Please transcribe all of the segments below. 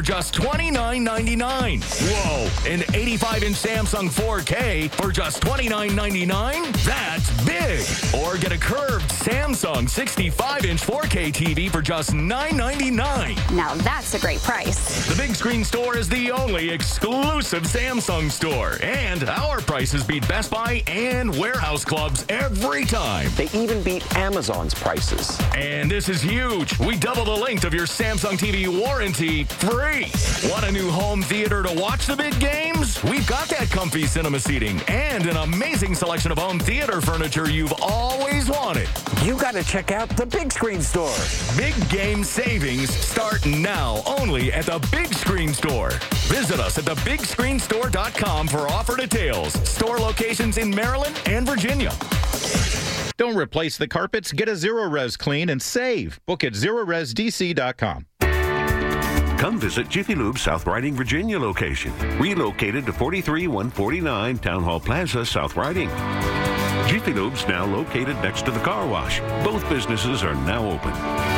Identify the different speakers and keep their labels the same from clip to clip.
Speaker 1: just $29.99. Whoa, an 85-inch Samsung 4K for just $29.99? That's big. Or get a curved Samsung 65-inch 4K TV for just $9.99.
Speaker 2: Now that's a great price.
Speaker 1: The Big Screen Store is the only exclusive Samsung store, and our prices beat Best Buy and warehouse clubs every time.
Speaker 3: They even beat Amazon's prices.
Speaker 1: And this is huge. We double the length of your Samsung TV warranty free. Want a new home theater to watch the big games? We've got that comfy cinema seating and an amazing selection of home theater furniture you've always wanted.
Speaker 3: You got to check out the Big Screen Store.
Speaker 1: Big game savings start now only at the Big Screen Store. Visit us at thebigscreenstore.com for offer details. Store locations in Maryland and Virginia.
Speaker 4: Don't replace the carpets. Get a Zero-Res clean and save. Book at ZeroResDC.com.
Speaker 5: Come visit Jiffy Lube's South Riding, Virginia location. Relocated to 43149 Town Hall Plaza, South Riding. Jiffy Lube's now located next to the car wash. Both businesses are now open.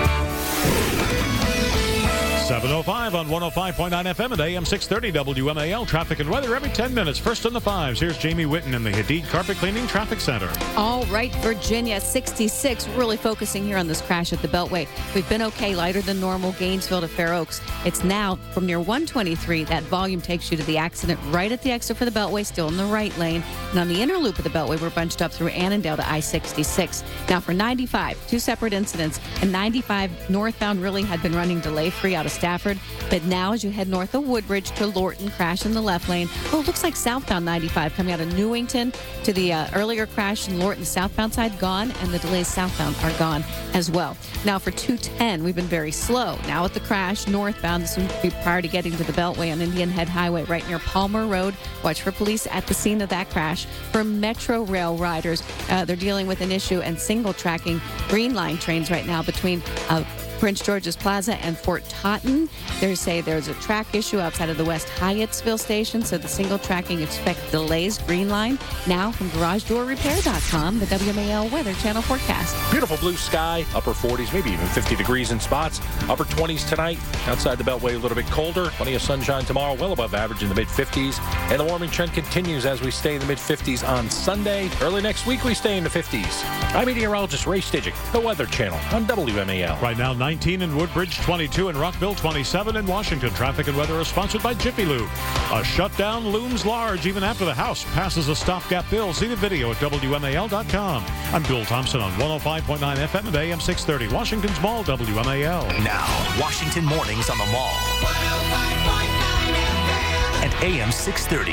Speaker 6: 7:05 on 105.9 FM and AM 630 WMAL. Traffic and weather every 10 minutes. First on the fives. Here's Jamie Witten in the Hadid Carpet Cleaning Traffic Center.
Speaker 7: All right, Virginia, 66. Really focusing here on this crash at the Beltway. We've been okay, lighter than normal, Gainesville to Fair Oaks. It's now from near 123. That volume takes you to the accident right at the exit for the Beltway, still in the right lane. And on the inner loop of the Beltway, we're bunched up through Annandale to I-66. Now for 95, two separate incidents. And 95 northbound really had been running delay-free out of Stafford, but now as you head north of Woodbridge to Lorton, crash in the left lane. Oh, it looks like southbound 95 coming out of Newington to the earlier crash in Lorton, southbound side gone, and the delays southbound are gone as well. Now for 210, we've been very slow. Now at the crash northbound, this would be prior to getting to the Beltway on Indian Head Highway, right near Palmer Road. Watch for police at the scene of that crash. For Metro Rail riders, they're dealing with an issue and single tracking Green Line trains right now between Prince George's Plaza and Fort Totten. They say there's a track issue outside of the West Hyattsville station, so the single tracking expect delays. Green Line. Now from GarageDoorRepair.com, the WMAL Weather Channel forecast.
Speaker 8: Beautiful blue sky, upper 40s, maybe even 50 degrees in spots. Upper 20s tonight. Outside the Beltway, a little bit colder. Plenty of sunshine tomorrow, well above average in the mid-50s. And the warming trend continues as we stay in the mid-50s on Sunday. Early next week, we stay in the 50s. I'm meteorologist Ray Stidgick, the Weather Channel on WMAL.
Speaker 6: Right now, 19 in Woodbridge, 22 in Rockville, 27 in Washington. Traffic and weather are sponsored by Jiffy Lube. A shutdown looms large even after the House passes a stopgap bill. See the video at WMAL.com. I'm Bill Thompson on 105.9 FM and AM 630. Washington's Mall, WMAL.
Speaker 9: Now, Washington Mornings on the Mall. 105.9 FM. And AM 630.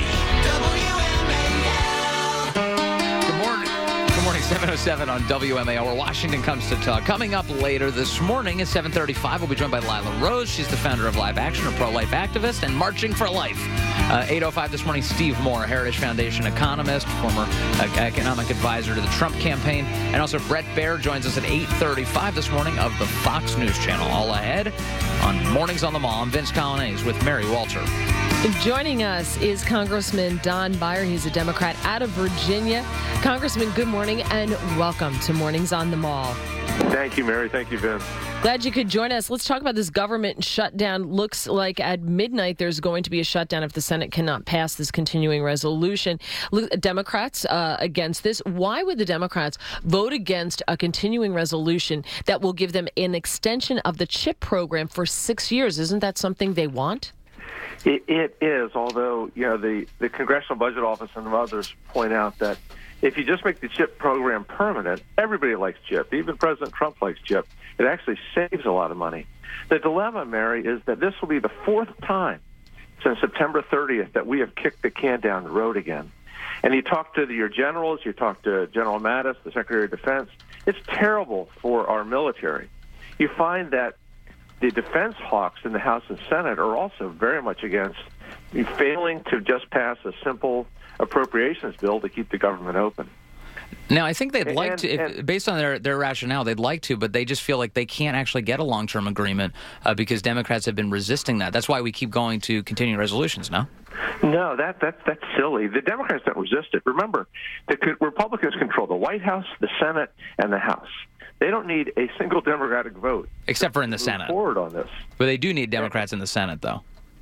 Speaker 10: Good morning, 7:07 on WMAL, where Washington comes to talk. Coming up later this morning at 7:35, we'll be joined by Lila Rose. She's the founder of Live Action, a pro-life activist, and Marching for Life. 8:05 this morning, Steve Moore, a Heritage Foundation economist, former economic advisor to the Trump campaign. And also Brett Baer joins us at 8:35 this morning of the Fox News Channel. All ahead on Mornings on the Mall. I'm Vince Colonnese with Mary Walter.
Speaker 11: Joining us is Congressman Don Beyer. He's a Democrat out of Virginia. Congressman, good morning and welcome to Mornings on the Mall.
Speaker 12: Thank you, Mary. Thank you, Vince.
Speaker 11: Glad you could join us. Let's talk about this government shutdown. Looks like at midnight there's going to be a shutdown if the Senate cannot pass this continuing resolution. Democrats against this. Why would the Democrats vote against a continuing resolution that will give them an extension of the CHIP program for 6 years? Isn't that something they want?
Speaker 12: It is, although the Congressional Budget Office and others point out that if you just make the CHIP program permanent, everybody likes CHIP. Even President Trump likes CHIP. It actually saves a lot of money. The dilemma, Mary, is that this will be the fourth time since September 30th that we have kicked the can down the road again. And you talk to your generals, you talk to General Mattis, the Secretary of Defense. It's terrible for our military. You find that the defense hawks in the House and Senate are also very much against failing to just pass a simple appropriations bill to keep the government open.
Speaker 10: Now, I think they'd like to, based on their rationale, they'd like to, but they just feel like they can't actually get a long-term agreement because Democrats have been resisting that. That's why we keep going to continuing resolutions, no?
Speaker 12: No, that's silly. The Democrats don't resist it. Remember, the Republicans control the White House, the Senate, and the House. They don't need a single Democratic vote.
Speaker 10: Except for in the Senate.
Speaker 12: Forward on this.
Speaker 10: But they do need Democrats in the Senate, though.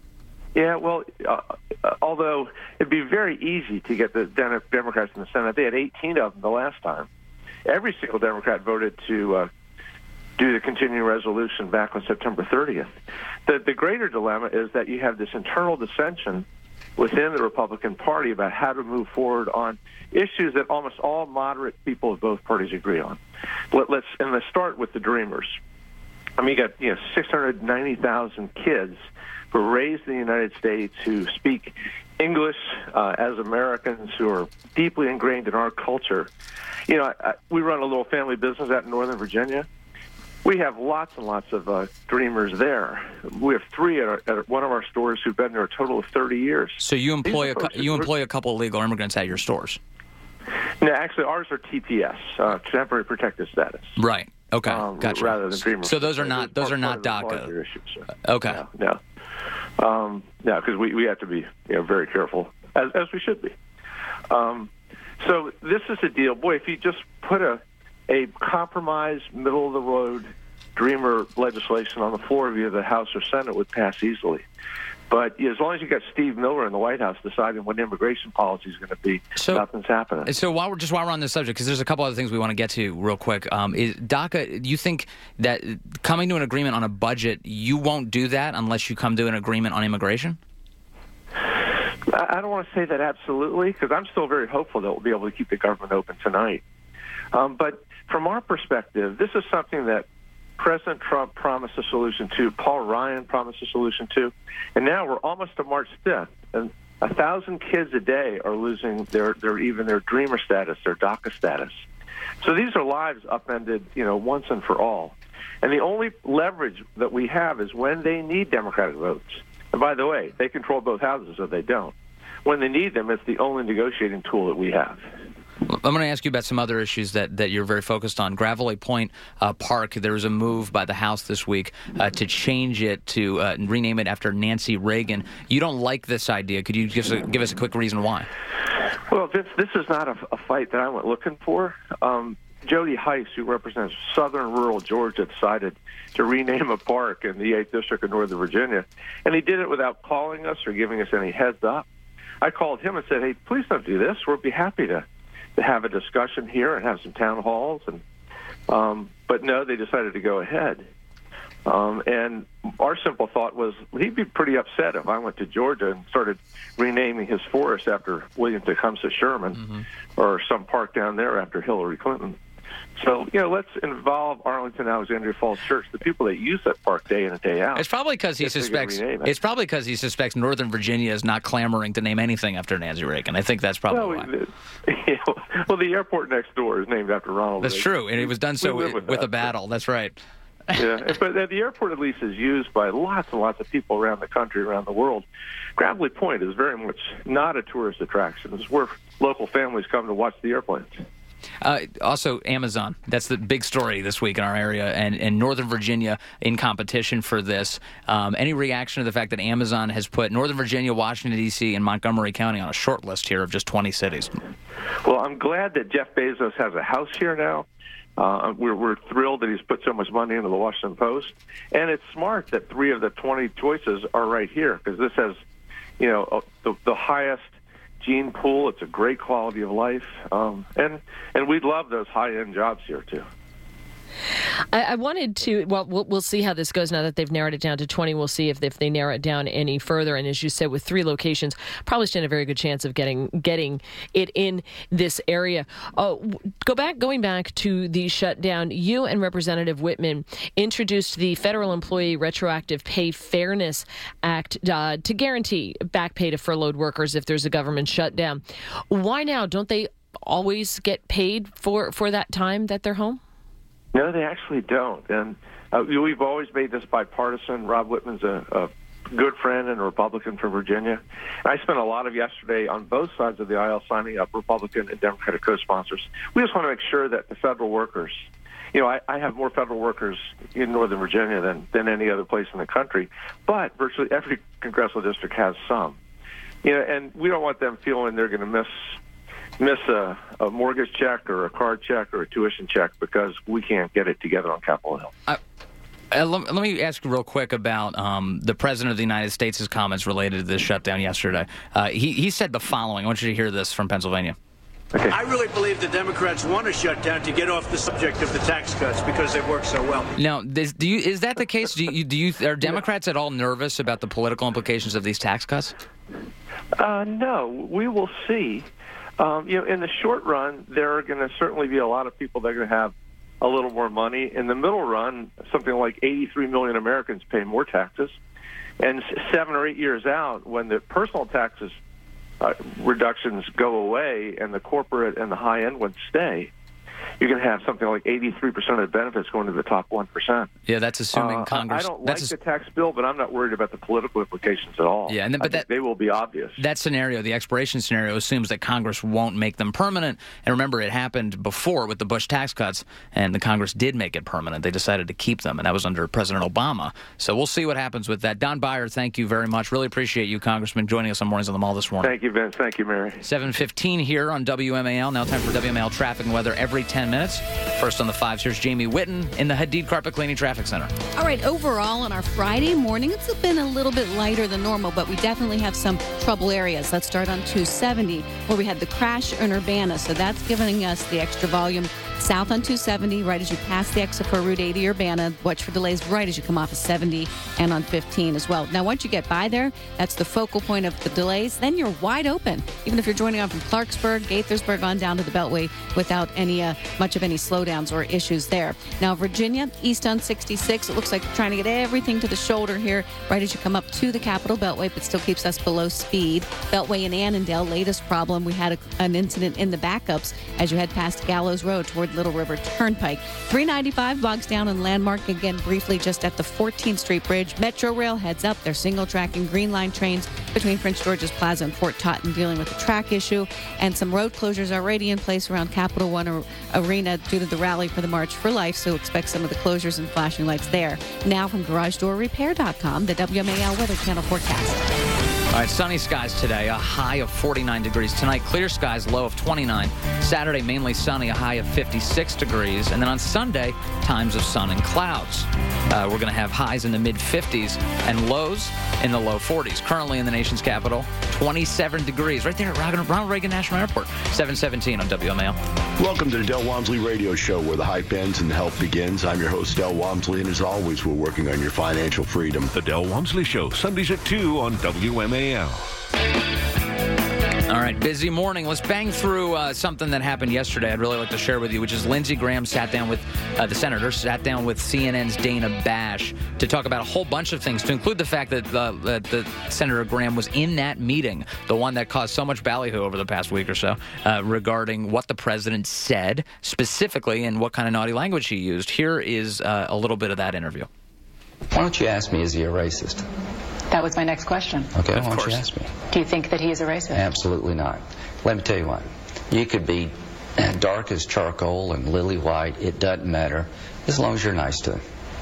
Speaker 12: Yeah, well, although it'd be very easy to get the Democrats in the Senate. They had 18 of them the last time. Every single Democrat voted to do the continuing resolution back on September 30th. The greater dilemma is that you have this internal dissension within the Republican Party about how to move forward on issues that almost all moderate people of both parties agree on. Let's start with the Dreamers. I mean, you got 690,000 kids who were raised in the United States who speak English as Americans, who are deeply ingrained in our culture. We run a little family business out in Northern Virginia. We have lots and lots of Dreamers there. We have 3 at one of our stores who've been there a total of 30 years.
Speaker 10: So you employ a couple of legal immigrants at your stores?
Speaker 12: No, actually, ours are TPS, temporary protected status.
Speaker 10: Right. Okay. Gotcha.
Speaker 12: Rather than Dreamers.
Speaker 10: So those are not DACA.
Speaker 12: Issues,
Speaker 10: okay.
Speaker 12: No, because we have to be very careful, as we should be. So this is a deal. Boy, if you just put a compromise, middle-of-the-road Dreamer legislation on the floor of either the House or Senate would pass easily. But as long as you got Steve Miller in the White House deciding what immigration policy is going to be, nothing's happening.
Speaker 10: So while we're on this subject, because there's a couple other things we want to get to real quick, is DACA, do you think that coming to an agreement on a budget, you won't do that unless you come to an agreement on immigration?
Speaker 12: I don't want to say that absolutely, because I'm still very hopeful that we'll be able to keep the government open tonight. But from our perspective, this is something that President Trump promised a solution to, Paul Ryan promised a solution to, and now we're almost to March 5th, and 1,000 kids a day are losing their Dreamer status, their DACA status. So these are lives upended, once and for all. And the only leverage that we have is when they need Democratic votes. And by the way, they control both houses, so they don't. When they need them, it's the only negotiating tool that we have.
Speaker 10: I'm going to ask you about some other issues that you're very focused on. Gravelly Point Park, there was a move by the House this week to change it, to rename it after Nancy Reagan. You don't like this idea. Could you give us a quick reason why?
Speaker 12: Well, this is not a fight that I went looking for. Jody Heiss, who represents southern rural Georgia, decided to rename a park in the 8th District of Northern Virginia, and he did it without calling us or giving us any heads up. I called him and said, hey, please don't do this. We'll be happy to have a discussion here and have some town halls, but no, they decided to go ahead. And our simple thought was he'd be pretty upset if I went to Georgia and started renaming his forest after William Tecumseh Sherman or some park down there after Hillary Clinton. So, let's involve Arlington Alexandria Falls Church, the people that use that park day in and day out.
Speaker 10: It's probably because he suspects Northern Virginia is not clamoring to name anything after Nancy Reagan. I think that's probably why.
Speaker 12: Well, the airport next door is named after Ronald Reagan.
Speaker 10: That's true, and it was done so with a battle. That's right.
Speaker 12: Yeah, but the airport at least is used by lots and lots of people around the country, around the world. Gravelly Point is very much not a tourist attraction. It's where local families come to watch the airplanes.
Speaker 10: Also, Amazon. That's the big story this week in our area, and Northern Virginia in competition for this. Any reaction to the fact that Amazon has put Northern Virginia, Washington, D.C., and Montgomery County on a short list here of just 20 cities?
Speaker 12: Well, I'm glad that Jeff Bezos has a house here now. We're thrilled that he's put so much money into the Washington Post. And it's smart that 3 of the 20 choices are right here, because this has, the highest gene pool. It's a great quality of life. And we'd love those high-end jobs here, too.
Speaker 11: I wanted to, we'll see how this goes now that they've narrowed it down to 20. We'll see if they narrow it down any further. And as you said, with 3 locations, probably stand a very good chance of getting it in this area. Going back to the shutdown, you and Representative Whitman introduced the Federal Employee Retroactive Pay Fairness Act to guarantee back pay to furloughed workers if there's a government shutdown. Why now? Don't they always get paid for that time that they're home?
Speaker 12: No, they actually don't. And we've always made this bipartisan. Rob Whitman's a good friend and a Republican from Virginia. And I spent a lot of yesterday on both sides of the aisle signing up Republican and Democratic co-sponsors. We just want to make sure that the federal workers, I have more federal workers in Northern Virginia than any other place in the country, but virtually every congressional district has some. And we don't want them feeling they're going to miss a mortgage check or a card check or a tuition check because we can't get it together on Capitol Hill.
Speaker 10: Let me ask you real quick about the President of the United States' comments related to this shutdown yesterday. He said the following. I want you to hear this from Pennsylvania.
Speaker 13: Okay. I really believe the Democrats want to shut down to get off the subject of the tax cuts because they work so well.
Speaker 10: Now, is that the case? Are Democrats at all nervous about the political implications of these tax cuts?
Speaker 12: No, we will see. In the short run, there are going to certainly be a lot of people that are going to have a little more money. In the middle run, something like 83 million Americans pay more taxes. And 7 or 8 years out, when the personal taxes reductions go away and the corporate and the high-end ones stay, you're going to have something like 83% of the benefits going to the top 1%.
Speaker 10: Yeah, that's assuming Congress...
Speaker 12: I don't like the tax bill, but I'm not worried about the political implications at all.
Speaker 10: Yeah,
Speaker 12: but they will be obvious.
Speaker 10: That scenario, the expiration scenario, assumes that Congress won't make them permanent. And remember, it happened before with the Bush tax cuts, and the Congress did make it permanent. They decided to keep them, and that was under President Obama. So we'll see what happens with that. Don Beyer, thank you very much. Really appreciate you, Congressman, joining us on Mornings on the Mall this morning.
Speaker 12: Thank you, Vince. Thank you, Mary.
Speaker 10: 7:15 here on WMAL. Now time for WMAL traffic and weather every 10 minutes. First on the 5s, here's Jamie Whitten in the Hadid Carpet Cleaning Traffic Center.
Speaker 7: All right, overall on our Friday morning, it's been a little bit lighter than normal, but we definitely have some trouble areas. Let's start on 270, where we had the crash in Urbana, so that's giving us the extra volume south on 270, right as you pass the exit for Route 80 Urbana. Watch for delays right as you come off of 70 and on 15 as well. Now, once you get by there, that's the focal point of the delays. Then you're wide open, even if you're joining on from Clarksburg, Gaithersburg on down to the Beltway without any much of any slowdowns or issues there. Now, Virginia, east on 66, it looks like we're trying to get everything to the shoulder here right as you come up to the Capitol Beltway, but still keeps us below speed. Beltway in Annandale, latest problem, we had an incident in the backups as you head past Gallows Road toward Little River Turnpike. 395 bogs down in Landmark, again briefly just at the 14th Street Bridge. Metro Rail heads up. They're single tracking Green Line trains between Prince George's Plaza and Fort Totten, dealing with the track issue. And some road closures already in place around Capital One Arena due to the rally for the March for Life, so expect some of the closures and flashing lights there. Now from GarageDoorRepair.com, the WMAL Weather Channel forecast.
Speaker 10: All right, sunny skies today, a high of 49 degrees. Tonight, clear skies, low of 29. Saturday, mainly sunny, a high of 56 degrees. And then on Sunday, times of sun and clouds. We're going to have highs in the mid-50s and lows in the low 40s. Currently in the nation's capital, 27 degrees. Right there at Ronald Reagan National Airport, 717 on WMAL.
Speaker 14: Welcome to the Del Walmsley Radio Show, where the hype ends and the help begins. I'm your host, Del Walmsley, and as always, we're working on your financial freedom.
Speaker 5: The Del Walmsley Show, Sundays at 2 on WMAL.
Speaker 10: All right, busy morning. Let's bang through something that happened yesterday I'd really like to share with you, which is Lindsey Graham sat down with the senator, sat down with CNN's Dana Bash to talk about a whole bunch of things, to include the fact that Senator Graham was in that meeting, the one that caused so much ballyhoo over the past week or so, regarding what the president said specifically and what kind of naughty language he used. Here is a little bit of that interview.
Speaker 15: Why don't you ask me, is he a racist?
Speaker 16: That was my next question.
Speaker 15: Okay, why don't you ask me?
Speaker 16: Do you think that he is a racist?
Speaker 15: Absolutely not. Let me tell you what. You could be dark as charcoal and lily white. It doesn't matter as long as you're nice to him.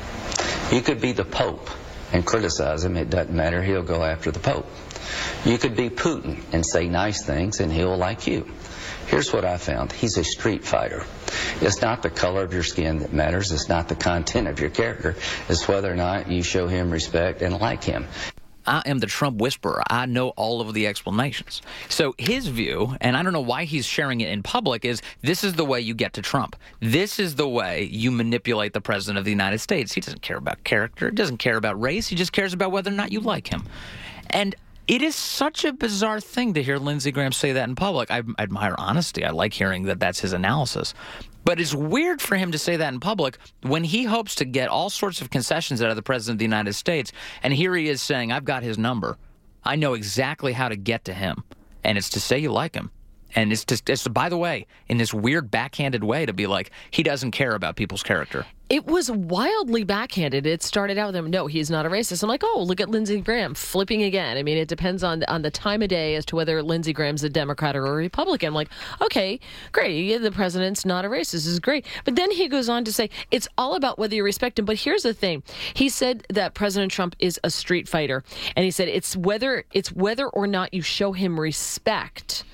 Speaker 15: You could be the Pope and criticize him. It doesn't matter. He'll go after the Pope. You could be Putin and say nice things, and he'll like you. Here's what I found. He's a street fighter. It's not the color of your skin that matters. It's not the content of your character. It's whether or not you show him respect and like him.
Speaker 10: I am the Trump whisperer. I know all of the explanations. So his view, and I don't know why he's sharing it in public, is this is the way you get to Trump. This is the way you manipulate the president of the United States. He doesn't care about character. He doesn't care about race. He just cares about whether or not you like him. And it is such a bizarre thing to hear Lindsey Graham say that in public. I admire honesty. I like hearing that that's his analysis. But it's weird for him to say that in public when he hopes to get all sorts of concessions out of the president of the United States. And here he is saying, I've got his number. I know exactly how to get to him. And it's to say you like him. And it's by the way, in this weird backhanded way to be like, he doesn't care about people's character.
Speaker 11: It was wildly backhanded. It started out with him, no, he's not a racist. I'm like, oh, look at Lindsey Graham flipping again. I mean, it depends on the time of day as to whether Lindsey Graham's a Democrat or a Republican. I'm like, okay, great. The president's not a racist. This is great. But then he goes on to say, it's all about whether you respect him. But here's the thing. He said that President Trump is a street fighter. And he said it's whether or not you show him respect.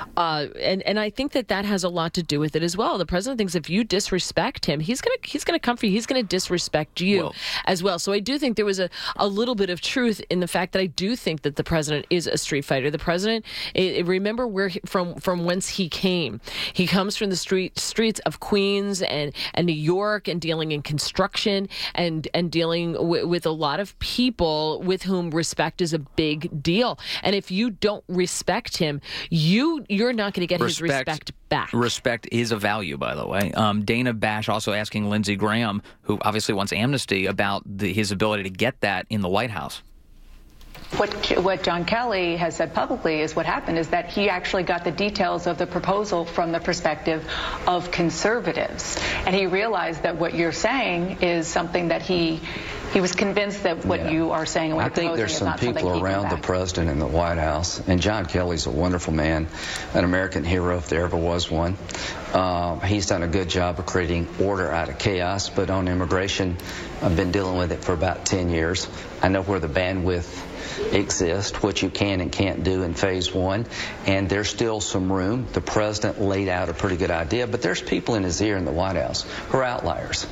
Speaker 11: And I think that has a lot to do with it as well. The president thinks if you disrespect him, he's gonna come for you. He's gonna disrespect you as well. So I do think there was a little bit of truth in the fact that I do think that the president is a street fighter. The president, remember where from whence he came. He comes from the streets of Queens and New York, and dealing in construction and dealing with a lot of people with whom respect is a big deal. And if you don't respect him, you're not going to get his respect back.
Speaker 10: Respect is a value, by the way. Dana Bash also asking Lindsey Graham, who obviously wants amnesty, about his ability to get that in the White House.
Speaker 16: What John Kelly has said publicly is what happened is that he actually got the details of the proposal from the perspective of conservatives. And he realized that what you're saying is something that he was convinced that what you are saying and what
Speaker 15: I
Speaker 16: you're
Speaker 15: think
Speaker 16: proposing
Speaker 15: there's
Speaker 16: is
Speaker 15: some
Speaker 16: not something
Speaker 15: people
Speaker 16: he can
Speaker 15: around the
Speaker 16: back.
Speaker 15: president in the White House, and John Kelly's a wonderful man, an American hero if there ever was one. He's done a good job of creating order out of chaos, but on immigration, I've been dealing with it for about 10 years. I know where the bandwidth exists, what you can and can't do in phase one, and there's still some room. The president laid out a pretty good idea, but there's people in his ear in the White House who are outliers.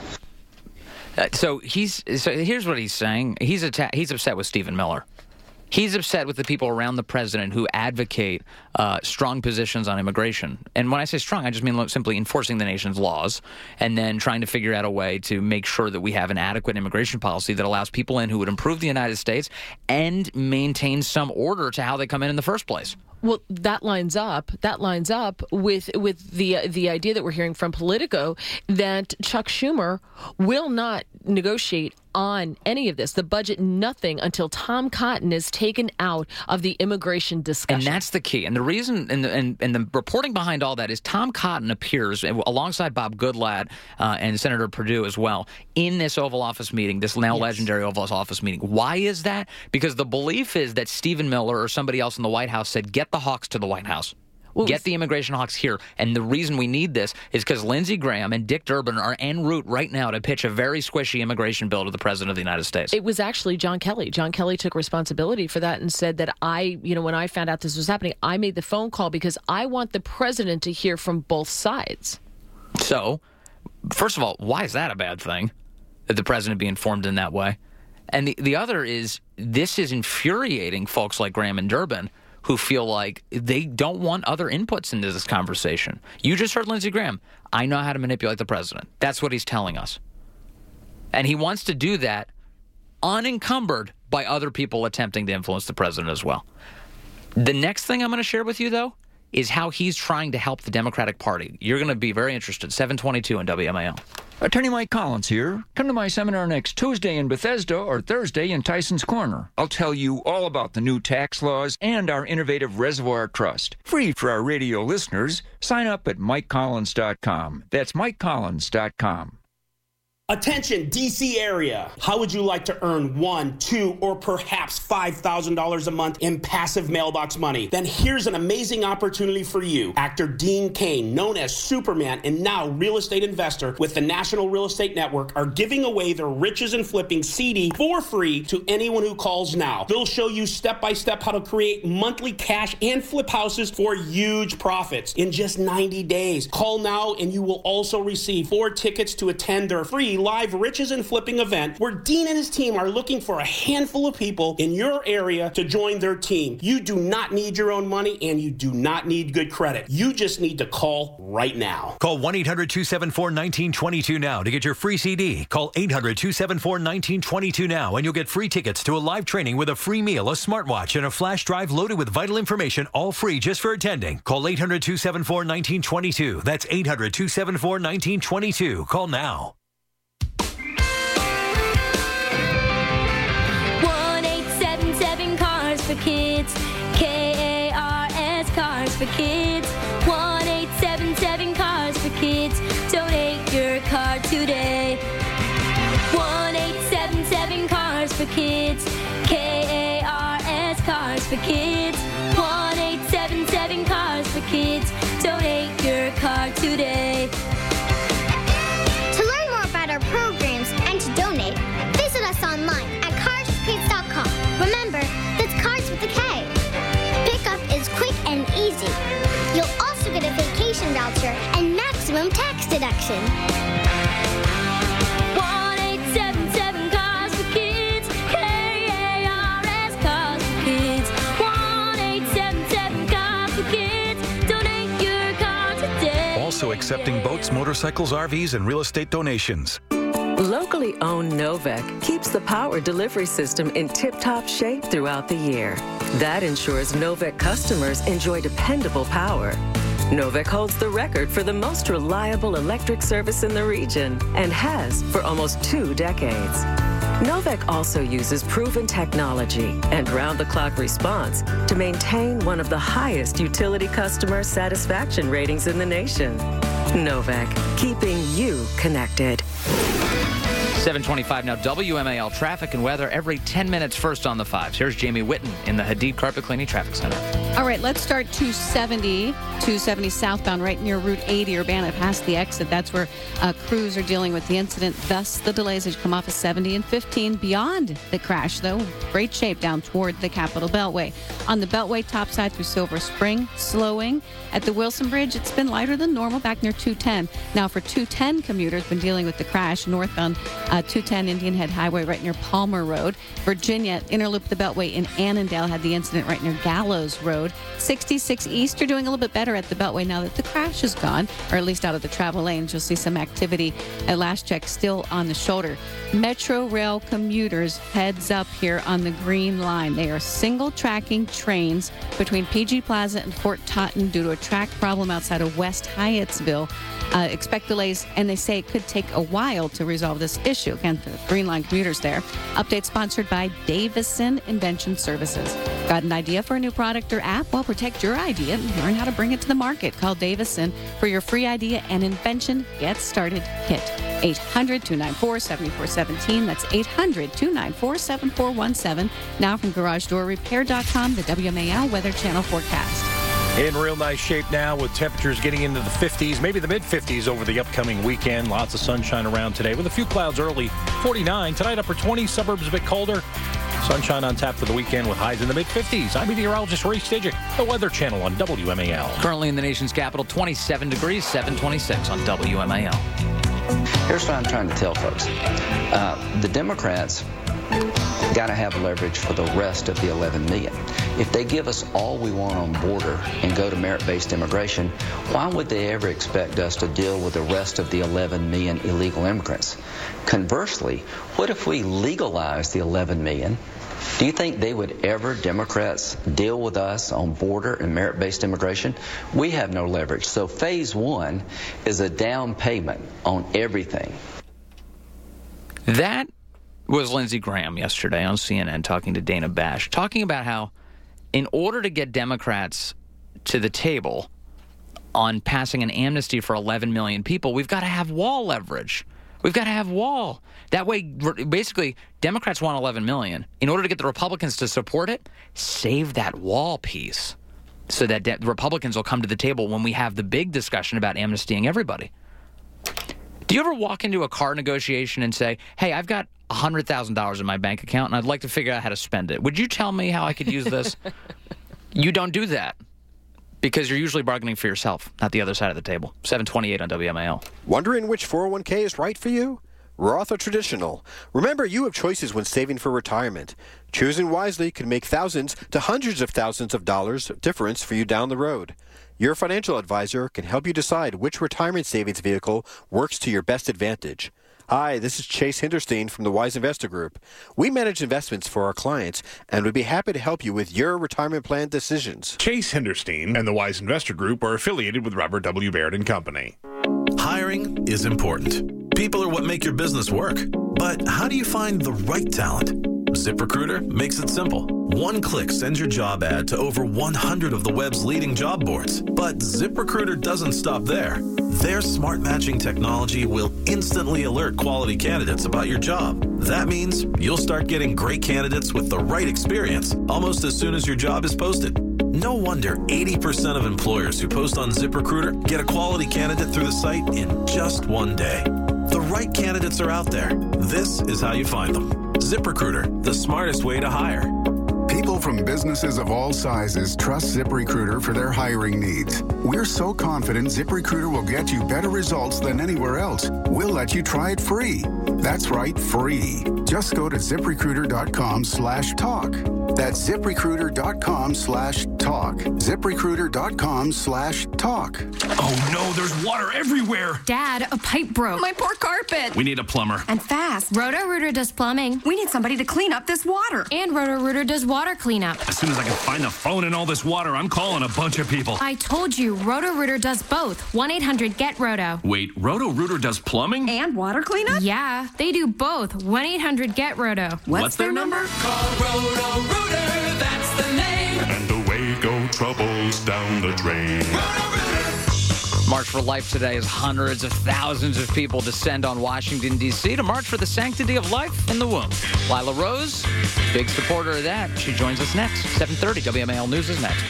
Speaker 10: So here's what he's saying. He's upset with Stephen Miller. He's upset with the people around the president who advocate strong positions on immigration. And when I say strong, I just mean simply enforcing the nation's laws and then trying to figure out a way to make sure that we have an adequate immigration policy that allows people in who would improve the United States and maintain some order to how they come in the first place.
Speaker 11: Well, that lines up with the idea that we're hearing from Politico that Chuck Schumer will not negotiate on any of this, the budget, nothing, until Tom Cotton is taken out of the immigration discussion.
Speaker 10: And that's the key. And the reason and the reporting behind all that is Tom Cotton appears alongside Bob Goodlatte and Senator Perdue as well in this Oval Office meeting, this now legendary Oval Office meeting. Why is that? Because the belief is that Stephen Miller or somebody else in the White House said, get the hawks to the White House. Get the immigration hawks here. And the reason we need this is because Lindsey Graham and Dick Durbin are en route right now to pitch a very squishy immigration bill to the President of the United States.
Speaker 11: It was actually John Kelly. John Kelly took responsibility for that and said that when I found out this was happening, I made the phone call because I want the president to hear from both sides.
Speaker 10: So, first of all, why is that a bad thing, that the president be informed in that way? And the other is, this is infuriating folks like Graham and Durbin, who feel like they don't want other inputs into this conversation. You just heard Lindsey Graham. I know how to manipulate the president. That's what he's telling us. And he wants to do that unencumbered by other people attempting to influence the president as well. The next thing I'm going to share with you, though, is how he's trying to help the Democratic Party. You're going to be very interested. 722 on WMAL.
Speaker 17: Attorney Mike Collins here. Come to my seminar next Tuesday in Bethesda or Thursday in Tyson's Corner. I'll tell you all about the new tax laws and our innovative reservoir trust. Free for our radio listeners. Sign up at MikeCollins.com. That's MikeCollins.com.
Speaker 18: Attention, DC area. How would you like to earn $1, $2, or perhaps $5,000 a month in passive mailbox money? Then here's an amazing opportunity for you. Actor Dean Cain, known as Superman and now real estate investor with the National Real Estate Network, are giving away their Riches and Flipping CD for free to anyone who calls now. They'll show you step-by-step how to create monthly cash and flip houses for huge profits in just 90 days. Call now and you will also receive 4 tickets to attend their free live Riches and Flipping event where Dean and his team are looking for a handful of people in your area to join their team. You do not need your own money and you do not need good credit. You just need to call right now.
Speaker 19: Call 1-800-274-1922 now to get your free CD. Call 800-274-1922 now and you'll get free tickets to a live training with a free meal, a smartwatch, and a flash drive loaded with vital information, all free just for attending. Call 800-274-1922. That's 800-274-1922. Call now.
Speaker 20: 1-877 Cars for Kids. KARS Cars for Kids. 1-877 Cars for Kids. Donate your car today. 1-877 Cars for Kids. KARS Cars for Kids. 1-877 Cars for Kids. Donate your car today.
Speaker 21: To learn more about our programs and to donate, visit us online at carsforkids.com. Remember, that's Cars with a K. Pickup is quick and easy. You'll Listen.
Speaker 20: 1-877 Cars for Kids. KARS Cars for Kids. 1-877 Cars for Kids. Donate your car today.
Speaker 2: Also accepting boats, motorcycles, RVs, and real estate donations.
Speaker 22: Locally owned Novec keeps the power delivery system in tip-top shape throughout the year. That ensures Novec customers enjoy dependable power. Novec holds the record for the most reliable electric service in the region and has for almost 2 decades. Novec also uses proven technology and round-the-clock response to maintain one of the highest utility customer satisfaction ratings in the nation. Novec, keeping you connected.
Speaker 10: 7:25 now. WMAL traffic and weather every 10 minutes first on the 5s. Here's Jamie Whitten in the Hadid Carpet Cleaning Traffic Center.
Speaker 7: All right, let's start 270 southbound right near Route 80, Urbana, past the exit. That's where crews are dealing with the incident. Thus, the delays as you come off of 70 and 15. Beyond the crash, though, great shape down toward the Capitol Beltway. On the Beltway topside through Silver Spring, slowing. At the Wilson Bridge, it's been lighter than normal back near 210. Now, for 210 commuters, been dealing with the crash northbound 210 Indian Head Highway right near Palmer Road. Virginia, Interloop the Beltway in Annandale had the incident right near Gallows Road. 66 East are doing a little bit better at the Beltway now that the crash is gone, or at least out of the travel lanes. You'll see some activity at last check still on the shoulder. Metro Rail commuters, heads up here on the Green Line. They are single tracking trains between PG Plaza and Fort Totten due to a track problem outside of West Hyattsville. Expect delays, and they say it could take a while to resolve this issue. Again, the Green Line commuters there. Update sponsored by Davison Invention Services. Got an idea for a new product or app? Well, protect your idea and learn how to bring it to the market. Call Davison for your free idea and invention Get Started Kit. 800-294-7417. That's 800-294-7417. Now from GarageDoorRepair.com, the WMAL Weather Channel forecast.
Speaker 8: In real nice shape now with temperatures getting into the 50s, maybe the mid-50s over the upcoming weekend. Lots of sunshine around today with a few clouds early. 49. Tonight, upper 20s, suburbs a bit colder. Sunshine on tap for the weekend with highs in the mid-50s. I'm meteorologist Ray Stidgick, the Weather Channel on WMAL.
Speaker 10: Currently in the nation's capital, 27 degrees, 726 on WMAL.
Speaker 15: Here's what I'm trying to tell folks. The Democrats got to have leverage for the rest of the 11 million. If they give us all we want on border and go to merit-based immigration, why would they ever expect us to deal with the rest of the 11 million illegal immigrants? Conversely, what if we legalize the 11 million? Do you think they would ever, Democrats, deal with us on border and merit-based immigration? We have no leverage. So phase one is a down payment on everything.
Speaker 10: That was Lindsey Graham yesterday on CNN talking to Dana Bash, talking about how in order to get Democrats to the table on passing an amnesty for 11 million people, we've got to have wall leverage. We've got to have wall. That way, basically, Democrats want 11 million. In order to get the Republicans to support it, save that wall piece so that the Republicans will come to the table when we have the big discussion about amnestying everybody. Do you ever walk into a car negotiation and say, hey, I've got $100,000 in my bank account, and I'd like to figure out how to spend it. Would you tell me how I could use this? You don't do that because you're usually bargaining for yourself, not the other side of the table. 728 on WMAL.
Speaker 23: Wondering which 401k is right for you? Roth or traditional? Remember, you have choices when saving for retirement. Choosing wisely could make thousands to hundreds of thousands of dollars difference for you down the road. Your financial advisor can help you decide which retirement savings vehicle works to your best advantage. Hi, this is Chase Hinderstein from the Wise Investor Group. We manage investments for our clients and would be happy to help you with your retirement plan decisions.
Speaker 24: Chase Hinderstein and the Wise Investor Group are affiliated with Robert W. Baird & Company.
Speaker 25: Hiring is important. People are what make your business work. But how do you find the right talent? ZipRecruiter makes it simple. One click sends your job ad to over 100 of the web's leading job boards. But ZipRecruiter doesn't stop there. Their smart matching technology will instantly alert quality candidates about your job. That means you'll start getting great candidates with the right experience almost as soon as your job is posted. No wonder 80% of employers who post on ZipRecruiter get a quality candidate through the site in just one day. The right candidates are out there. This is how you find them. ZipRecruiter, the smartest way to hire.
Speaker 1: People from businesses of all sizes trust ZipRecruiter for their hiring needs. We're so confident ZipRecruiter will get you better results than anywhere else. We'll let you try it free. That's right, free. Just go to ZipRecruiter.com/talk. That's ZipRecruiter.com/talk. ZipRecruiter.com/talk.
Speaker 3: Oh no, there's water everywhere.
Speaker 4: Dad, a pipe broke. My poor carpet.
Speaker 3: We need a plumber.
Speaker 4: And fast. Roto-Rooter does plumbing. We need somebody to clean up this water. And Roto-Rooter does water cleanup.
Speaker 3: As soon as I can find the phone in all this water, I'm calling a bunch of people.
Speaker 4: I told you, Roto-Rooter does both. 1-800-GET-ROTO.
Speaker 3: Wait, Roto-Rooter does plumbing?
Speaker 4: And water cleanup? Yeah, they do both. 1-800-GET-ROTO.
Speaker 3: What's their number?
Speaker 6: Call Roto-Rooter, that's the name.
Speaker 9: And away go troubles down the drain.
Speaker 10: March for Life today as hundreds of thousands of people descend on Washington, D.C. to march for the sanctity of life in the womb. Lila Rose, big supporter of that. She joins us next. 7:30, WMAL News is next.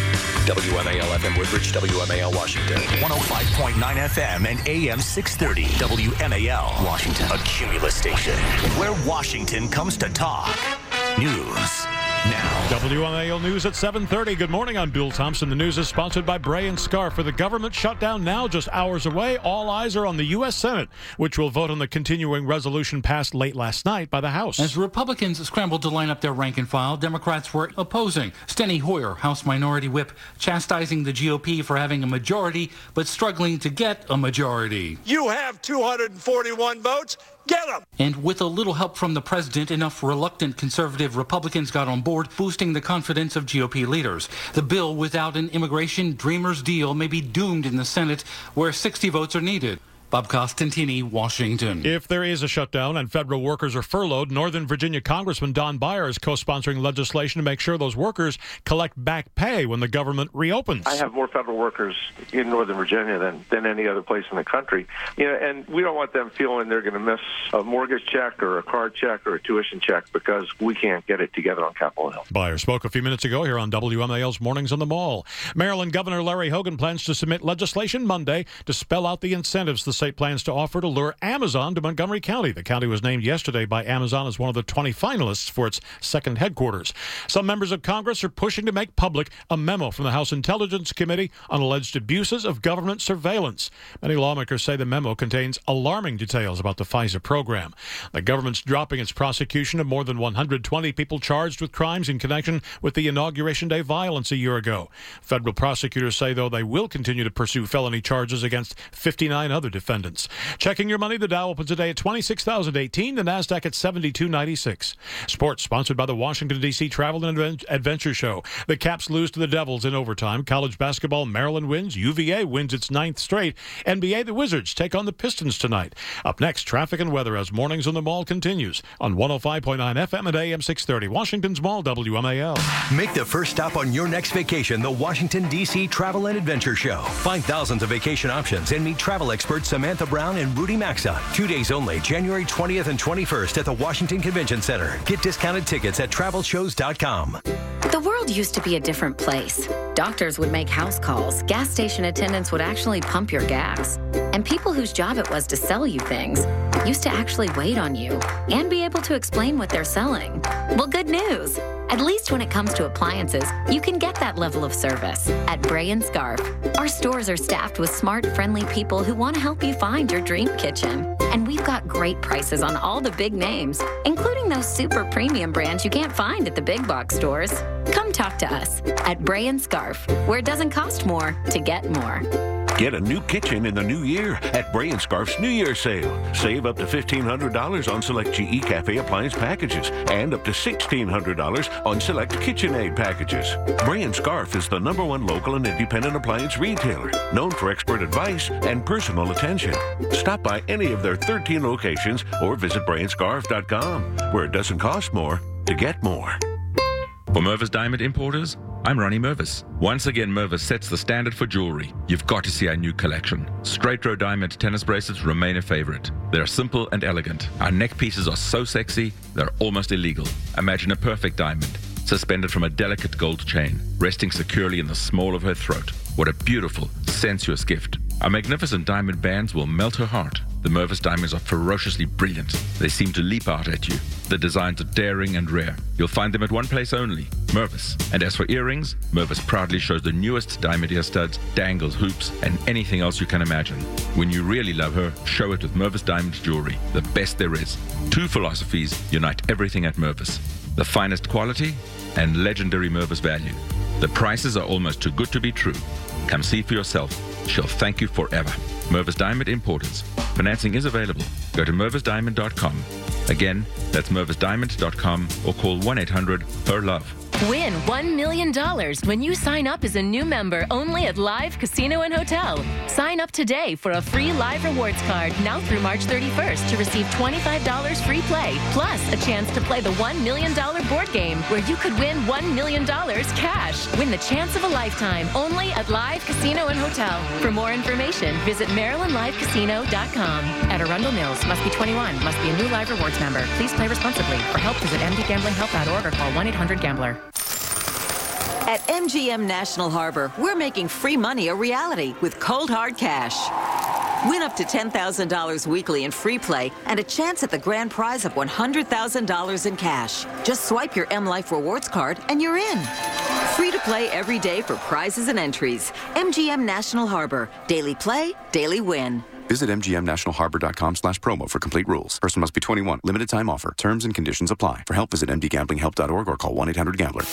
Speaker 19: WMAL FM Woodbridge, WMAL Washington. 105.9 FM and AM 630. WMAL Washington. A Cumulus station where Washington comes to talk. News now.
Speaker 26: WMAL News at 7:30. Good morning. I'm Bill Thompson. The news is sponsored by Bray and Scarf. For the government shutdown now just hours away, all eyes are on the U.S. Senate, which will vote on the continuing resolution passed late last night by the House.
Speaker 27: As Republicans scrambled to line up their rank and file, Democrats were opposing. Steny Hoyer, House Minority Whip, chastising the GOP for having a majority, but struggling to get a majority.
Speaker 28: You have 241 votes. Get them!
Speaker 27: And with a little help from the president, enough reluctant conservative Republicans got on board, boosting the confidence of GOP leaders. The bill without an immigration dreamer's deal may be doomed in the Senate, where 60 votes are needed. Bob Costantini, Washington.
Speaker 26: If there is a shutdown and federal workers are furloughed, Northern Virginia Congressman Don Beyer is co-sponsoring legislation to make sure those workers collect back pay when the government reopens.
Speaker 12: I have more federal workers in Northern Virginia than any other place in the country. And we don't want them feeling they're going to miss a mortgage check or a car check or a tuition check because we can't get it together on Capitol Hill.
Speaker 26: Beyer spoke a few minutes ago here on WMAL's Mornings on the Mall. Maryland Governor Larry Hogan plans to submit legislation Monday to spell out the incentives the state plans to offer to lure Amazon to Montgomery County. The county was named yesterday by Amazon as one of the 20 finalists for its second headquarters. Some members of Congress are pushing to make public a memo from the House Intelligence Committee on alleged abuses of government surveillance. Many lawmakers say the memo contains alarming details about the FISA program. The government's dropping its prosecution of more than 120 people charged with crimes in connection with the Inauguration Day violence a year ago. Federal prosecutors say, though, they will continue to pursue felony charges against 59 other defendants. Checking your money, the Dow opens today at 26,018, the NASDAQ at 7296. Sports sponsored by the Washington, D.C. Travel and Adventure Show. The Caps lose to the Devils in overtime. College basketball, Maryland wins. UVA wins its 9th straight. NBA, the Wizards take on the Pistons tonight. Up next, traffic and weather as Mornings on the Mall continues on 105.9 FM and AM 630. Washington's Mall, WMAL.
Speaker 19: Make the first stop on your next vacation the Washington, D.C. Travel and Adventure Show. Find thousands of vacation options and meet travel experts Samantha Brown and Rudy Maxa. 2 days only, January 20th and 21st at the Washington Convention Center. Get discounted tickets at travelshows.com.
Speaker 29: The world used to be a different place. Doctors would make house calls. Gas station attendants would actually pump your gas. And people whose job it was to sell you things used to actually wait on you and be able to explain what they're selling. Well, good news. At least when it comes to appliances, you can get that level of service at Bray & Scarf. Our stores are staffed with smart, friendly people who want to help you find your dream kitchen. And we've got great prices on all the big names, including those super premium brands you can't find at the big box stores. Come talk to us at Bray & Scarf, where it doesn't cost more to get more.
Speaker 5: Get a new kitchen in the new year at Bray & Scarf's New Year sale. Save up to $1,500 on select GE Cafe appliance packages and up to $1,600 on select KitchenAid packages. Bray & Scarf is the #1 local and independent appliance retailer, known for expert advice and personal attention. Stop by any of their 13 locations or visit brayandscarf.com, where it doesn't cost more to get more.
Speaker 30: For Mervis Diamond Importers, I'm Ronnie Mervis. Once again, Mervis sets the standard for jewelry. You've got to see our new collection. Straight row diamond tennis bracelets remain a favorite. They're simple and elegant. Our neck pieces are so sexy, they're almost illegal. Imagine a perfect diamond, suspended from a delicate gold chain, resting securely in the small of her throat. What a beautiful, sensuous gift. Our magnificent diamond bands will melt her heart. The Mervis diamonds are ferociously brilliant. They seem to leap out at you. The designs are daring and rare. You'll find them at one place only, Mervis. And as for earrings, Mervis proudly shows the newest diamond ear studs, dangles, hoops, and anything else you can imagine. When you really love her, show it with Mervis Diamond Jewelry, the best there is. 2 philosophies unite everything at Mervis. The finest quality and legendary Mervis value. The prices are almost too good to be true. Come see for yourself. She'll thank you forever. Mervis Diamond Importers. Financing is available. Go to mervisdiamond.com. Again, that's mervisdiamond.com or call 1-800-HER-LOVE.
Speaker 2: Win $1 million when you sign up as a new member only at Live Casino and Hotel. Sign up today for a free Live Rewards card now through March 31st to receive $25 free play, plus a chance to play the $1 million board game where you could win $1 million cash. Win the chance of a lifetime only at Live Casino and Hotel. For more information, visit MarylandLiveCasino.com. At Arundel Mills, must be 21, must be a new Live Rewards member. Please play responsibly. For help, visit mdgamblinghelp.org or call 1-800-GAMBLER.
Speaker 11: At MGM National Harbor, we're making free money a reality with Cold Hard Cash. Win up to $10,000 weekly in free play and a chance at the grand prize of $100,000 in cash. Just swipe your M Life Rewards card and you're in. Free to play every day for prizes and entries. MGM National Harbor. Daily play, daily win.
Speaker 13: Visit mgmnationalharbor.com/promo for complete rules. Person must be 21. Limited time offer. Terms and conditions apply. For help, visit mdgamblinghelp.org or call 1-800-GAMBLER.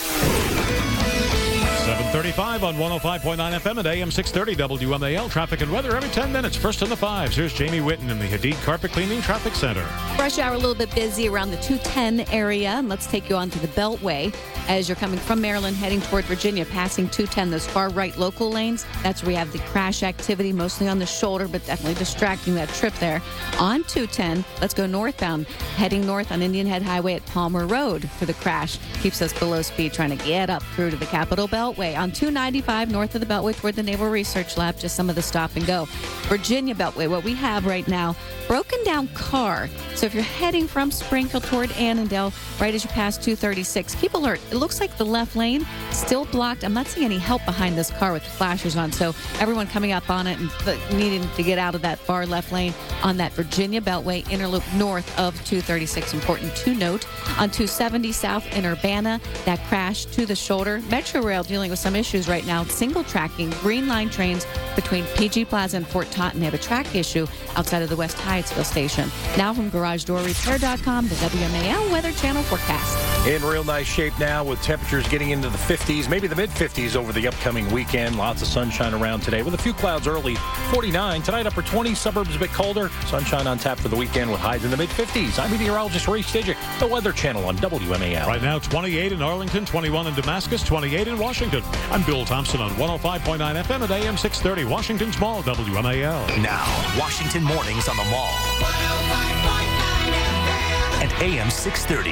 Speaker 26: 7:35 on 105.9 FM and AM 630 WMAL. Traffic and weather every 10 minutes. First in the 5s. Here's Jamie Whitten in the Hadid Carpet Cleaning Traffic Center.
Speaker 7: Rush hour a little bit busy around the 210 area. And let's take you on to the Beltway as you're coming from Maryland heading toward Virginia, passing 210, those far right local lanes. That's where we have the crash activity, mostly on the shoulder, but definitely distracting that trip there. On 210, let's go northbound, heading north on Indian Head Highway at Palmer Road for the crash. Keeps us below speed trying to get up through to the Capitol Beltway. On 295 north of the Beltway toward the Naval Research Lab, just some of the stop and go. Virginia Beltway, what we have right now, broken down car. So if you're heading from Springfield toward Annandale, right as you pass 236, keep alert. It looks like the left lane still blocked. I'm not seeing any help behind this car with the flashers on. So everyone coming up on it and needing to get out of that far left lane on that Virginia Beltway interloop north of 236. Important to note, on 270 south in Urbana, that crash to the shoulder. Metro Rail dealing with some issues right now. Single tracking Green Line trains between PG Plaza and Fort Taunton have a track issue outside of the West Hyattsville station. Now from GarageDoorRepair.com, the WMAL Weather Channel forecast.
Speaker 8: In real nice shape now with temperatures getting into the 50s, maybe the mid-50s over the upcoming weekend. Lots of sunshine around today with a few clouds early. 49 tonight, upper 20s, suburbs a bit colder. Sunshine on tap for the weekend with highs in the mid-50s. I'm meteorologist Ray Stidgick, the Weather Channel on WMAL.
Speaker 26: Right now, 28 in Arlington, 21 in Damascus, 28 in Washington. I'm Bill Thompson on 105.9 FM at AM 630, Washington's Mall, WMAL.
Speaker 14: Now, Washington Mornings on the Mall. 105.9 FM. And AM 630.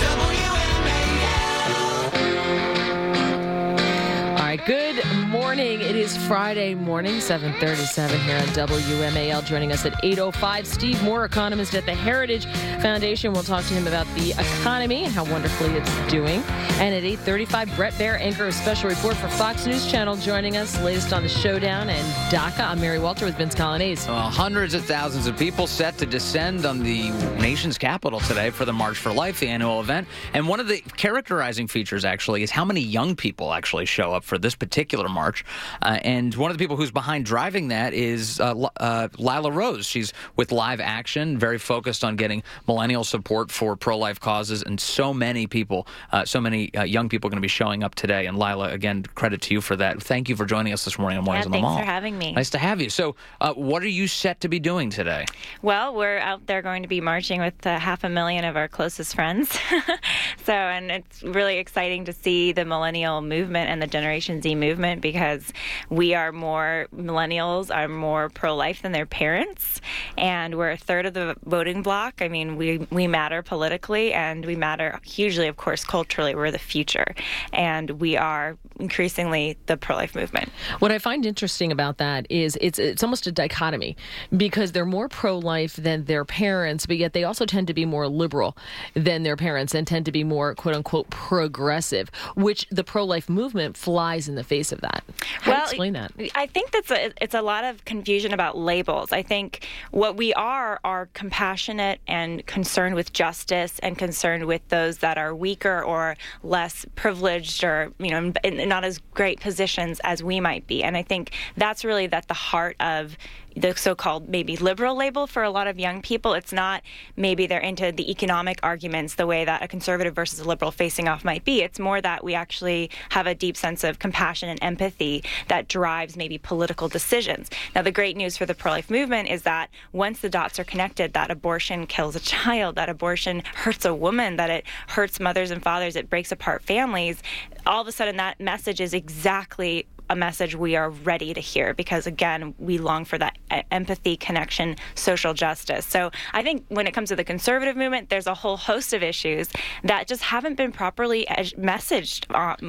Speaker 16: Good morning. It is Friday morning, 7:37 here on WMAL. Joining us at 8:05, Steve Moore, economist at the Heritage Foundation. We'll talk to him about the economy, how wonderfully it's doing. And at 8:35, Brett Baer, anchor of Special Report for Fox News Channel, joining us. Latest on the showdown and DACA. I'm Mary Walter with Vince Colonnese.
Speaker 10: Hundreds of thousands of people set to descend on the nation's capital today for the March for Life, the annual event. And one of the characterizing features, actually, is how many young people actually show up for this particular march. And one of the people who's behind driving that is Lila Rose. She's with Live Action, very focused on getting millennial support for pro-life causes. And so many people, young people are going to be showing up today. And Lila, again, credit to you for that. Thank you for joining us this morning on Mornings on the Mall.
Speaker 17: Thanks for having me.
Speaker 10: Nice to have you. So what are you set to be doing today?
Speaker 17: Well, we're out there going to be marching with 500,000 of our closest friends. And it's really exciting to see the millennial movement and the Generation Z movement, because millennials are more pro-life than their parents, and we're a third of the voting bloc. I mean, we matter politically, and we matter hugely, of course, culturally. We're the future, and we are increasingly the pro-life movement.
Speaker 16: What I find interesting about that is it's almost a dichotomy, because they're more pro-life than their parents, but yet they also tend to be more liberal than their parents and tend to be more, quote-unquote, progressive, which the pro-life movement flies in the face of that. that? How do you
Speaker 17: Well,
Speaker 16: explain that?
Speaker 17: I think it's a lot of confusion about labels. I think what we are compassionate and concerned with justice and concerned with those that are weaker or less privileged or, in not as great positions as we might be. And I think that's really at the heart of the so-called maybe liberal label for a lot of young people. It's not maybe they're into the economic arguments the way that a conservative versus a liberal facing off might be. It's more that we actually have a deep sense of compassion and empathy that drives maybe political decisions. Now, the great news for the pro-life movement is that once the dots are connected, that abortion kills a child, that abortion hurts a woman, that it hurts mothers and fathers, it breaks apart families, all of a sudden that message is exactly a message we are ready to hear because, again, we long for that empathy, connection, social justice. So I think when it comes to the conservative movement, there's a whole host of issues that just haven't been properly messaged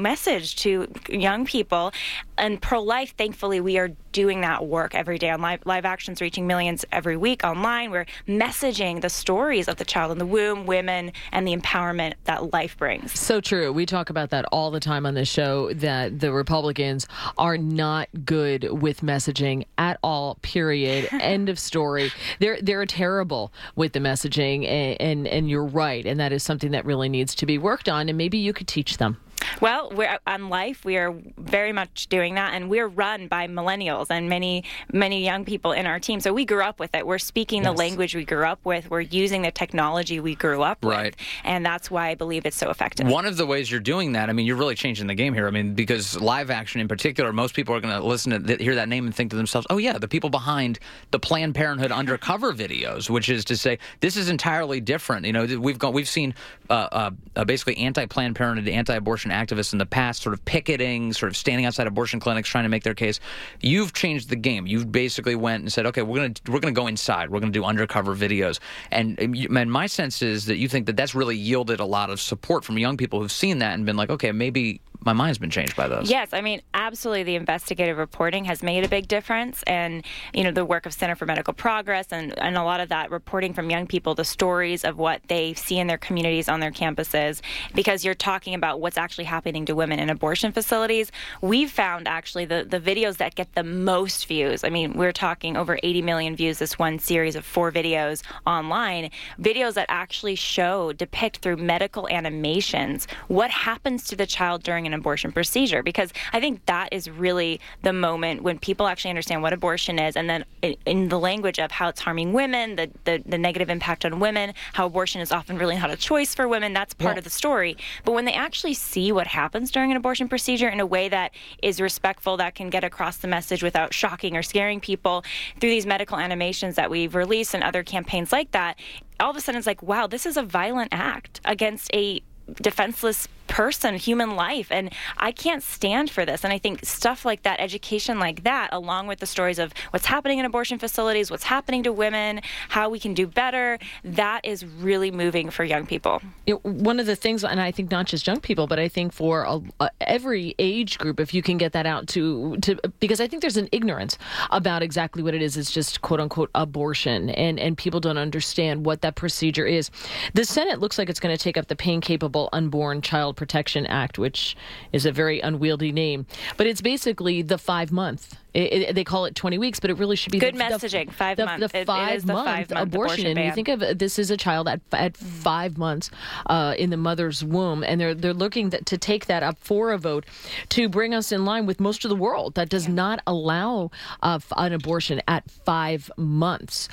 Speaker 17: to young people. And pro-life, thankfully, we are doing that work every day on Live Action's reaching millions every week online. We're messaging the stories of the child in the womb, women, and the empowerment that life brings.
Speaker 16: So true. We talk about that all the time on this show, that the Republicans are not good with messaging at all, period. End of story. They're terrible with the messaging, and you're right. And that is something that really needs to be worked on, and maybe you could teach them.
Speaker 17: Well, we're on Life. We are very much doing that, and we're run by millennials and many young people in our team. So we grew up with it. We're speaking the language we grew up with. We're using the technology we grew up with, and that's why I believe it's so effective.
Speaker 10: One of the ways you're doing that, you're really changing the game here. Because Live Action in particular, most people are going to listen to hear that name and think to themselves, oh yeah, the people behind the Planned Parenthood undercover videos, which is to say this is entirely different. We've seen basically anti-Planned Parenthood, anti-abortion activists in the past sort of picketing, sort of standing outside abortion clinics trying to make their case. You've changed the game. You've basically went and said, okay, we're going to go inside. We're going to do undercover videos. And my sense is that you think that that's really yielded a lot of support from young people who've seen that and been like, okay, maybe my mind's been changed by those.
Speaker 17: Yes, absolutely. The investigative reporting has made a big difference, and the work of Center for Medical Progress and a lot of that reporting from young people, the stories of what they see in their communities, on their campuses, because you're talking about what's actually happening to women in abortion facilities. We've found actually the videos that get the most views. We're talking over 80 million views, this one series of 4 videos online, videos that actually depict through medical animations what happens to the child during an abortion procedure, because I think that is really the moment when people actually understand what abortion is, and then in the language of how it's harming women, the negative impact on women, how abortion is often really not a choice for women, that's part of the story. But when they actually see what happens during an abortion procedure in a way that is respectful, that can get across the message without shocking or scaring people through these medical animations that we've released and other campaigns like that, all of a sudden it's like, wow, this is a violent act against a defenseless person, human life, and I can't stand for this. And I think stuff like that, education like that, along with the stories of what's happening in abortion facilities, what's happening to women, how we can do better, that is really moving for young people.
Speaker 16: One of the things, and I think not just young people, but I think for every age group, if you can get that out to because I think there's an ignorance about exactly what it is. It's just quote unquote abortion, and people don't understand what that procedure is. The Senate looks like it's going to take up the Pain Capable Unborn Child Protection Act, which is a very unwieldy name, but it's basically the 5-month. They call it 20 weeks, but it really should be
Speaker 17: good messaging. 5 months.
Speaker 16: The 5-month abortion. And you think of this is a child at 5 months in the mother's womb, and they're looking to take that up for a vote to bring us in line with most of the world that does not allow an abortion at 5 months.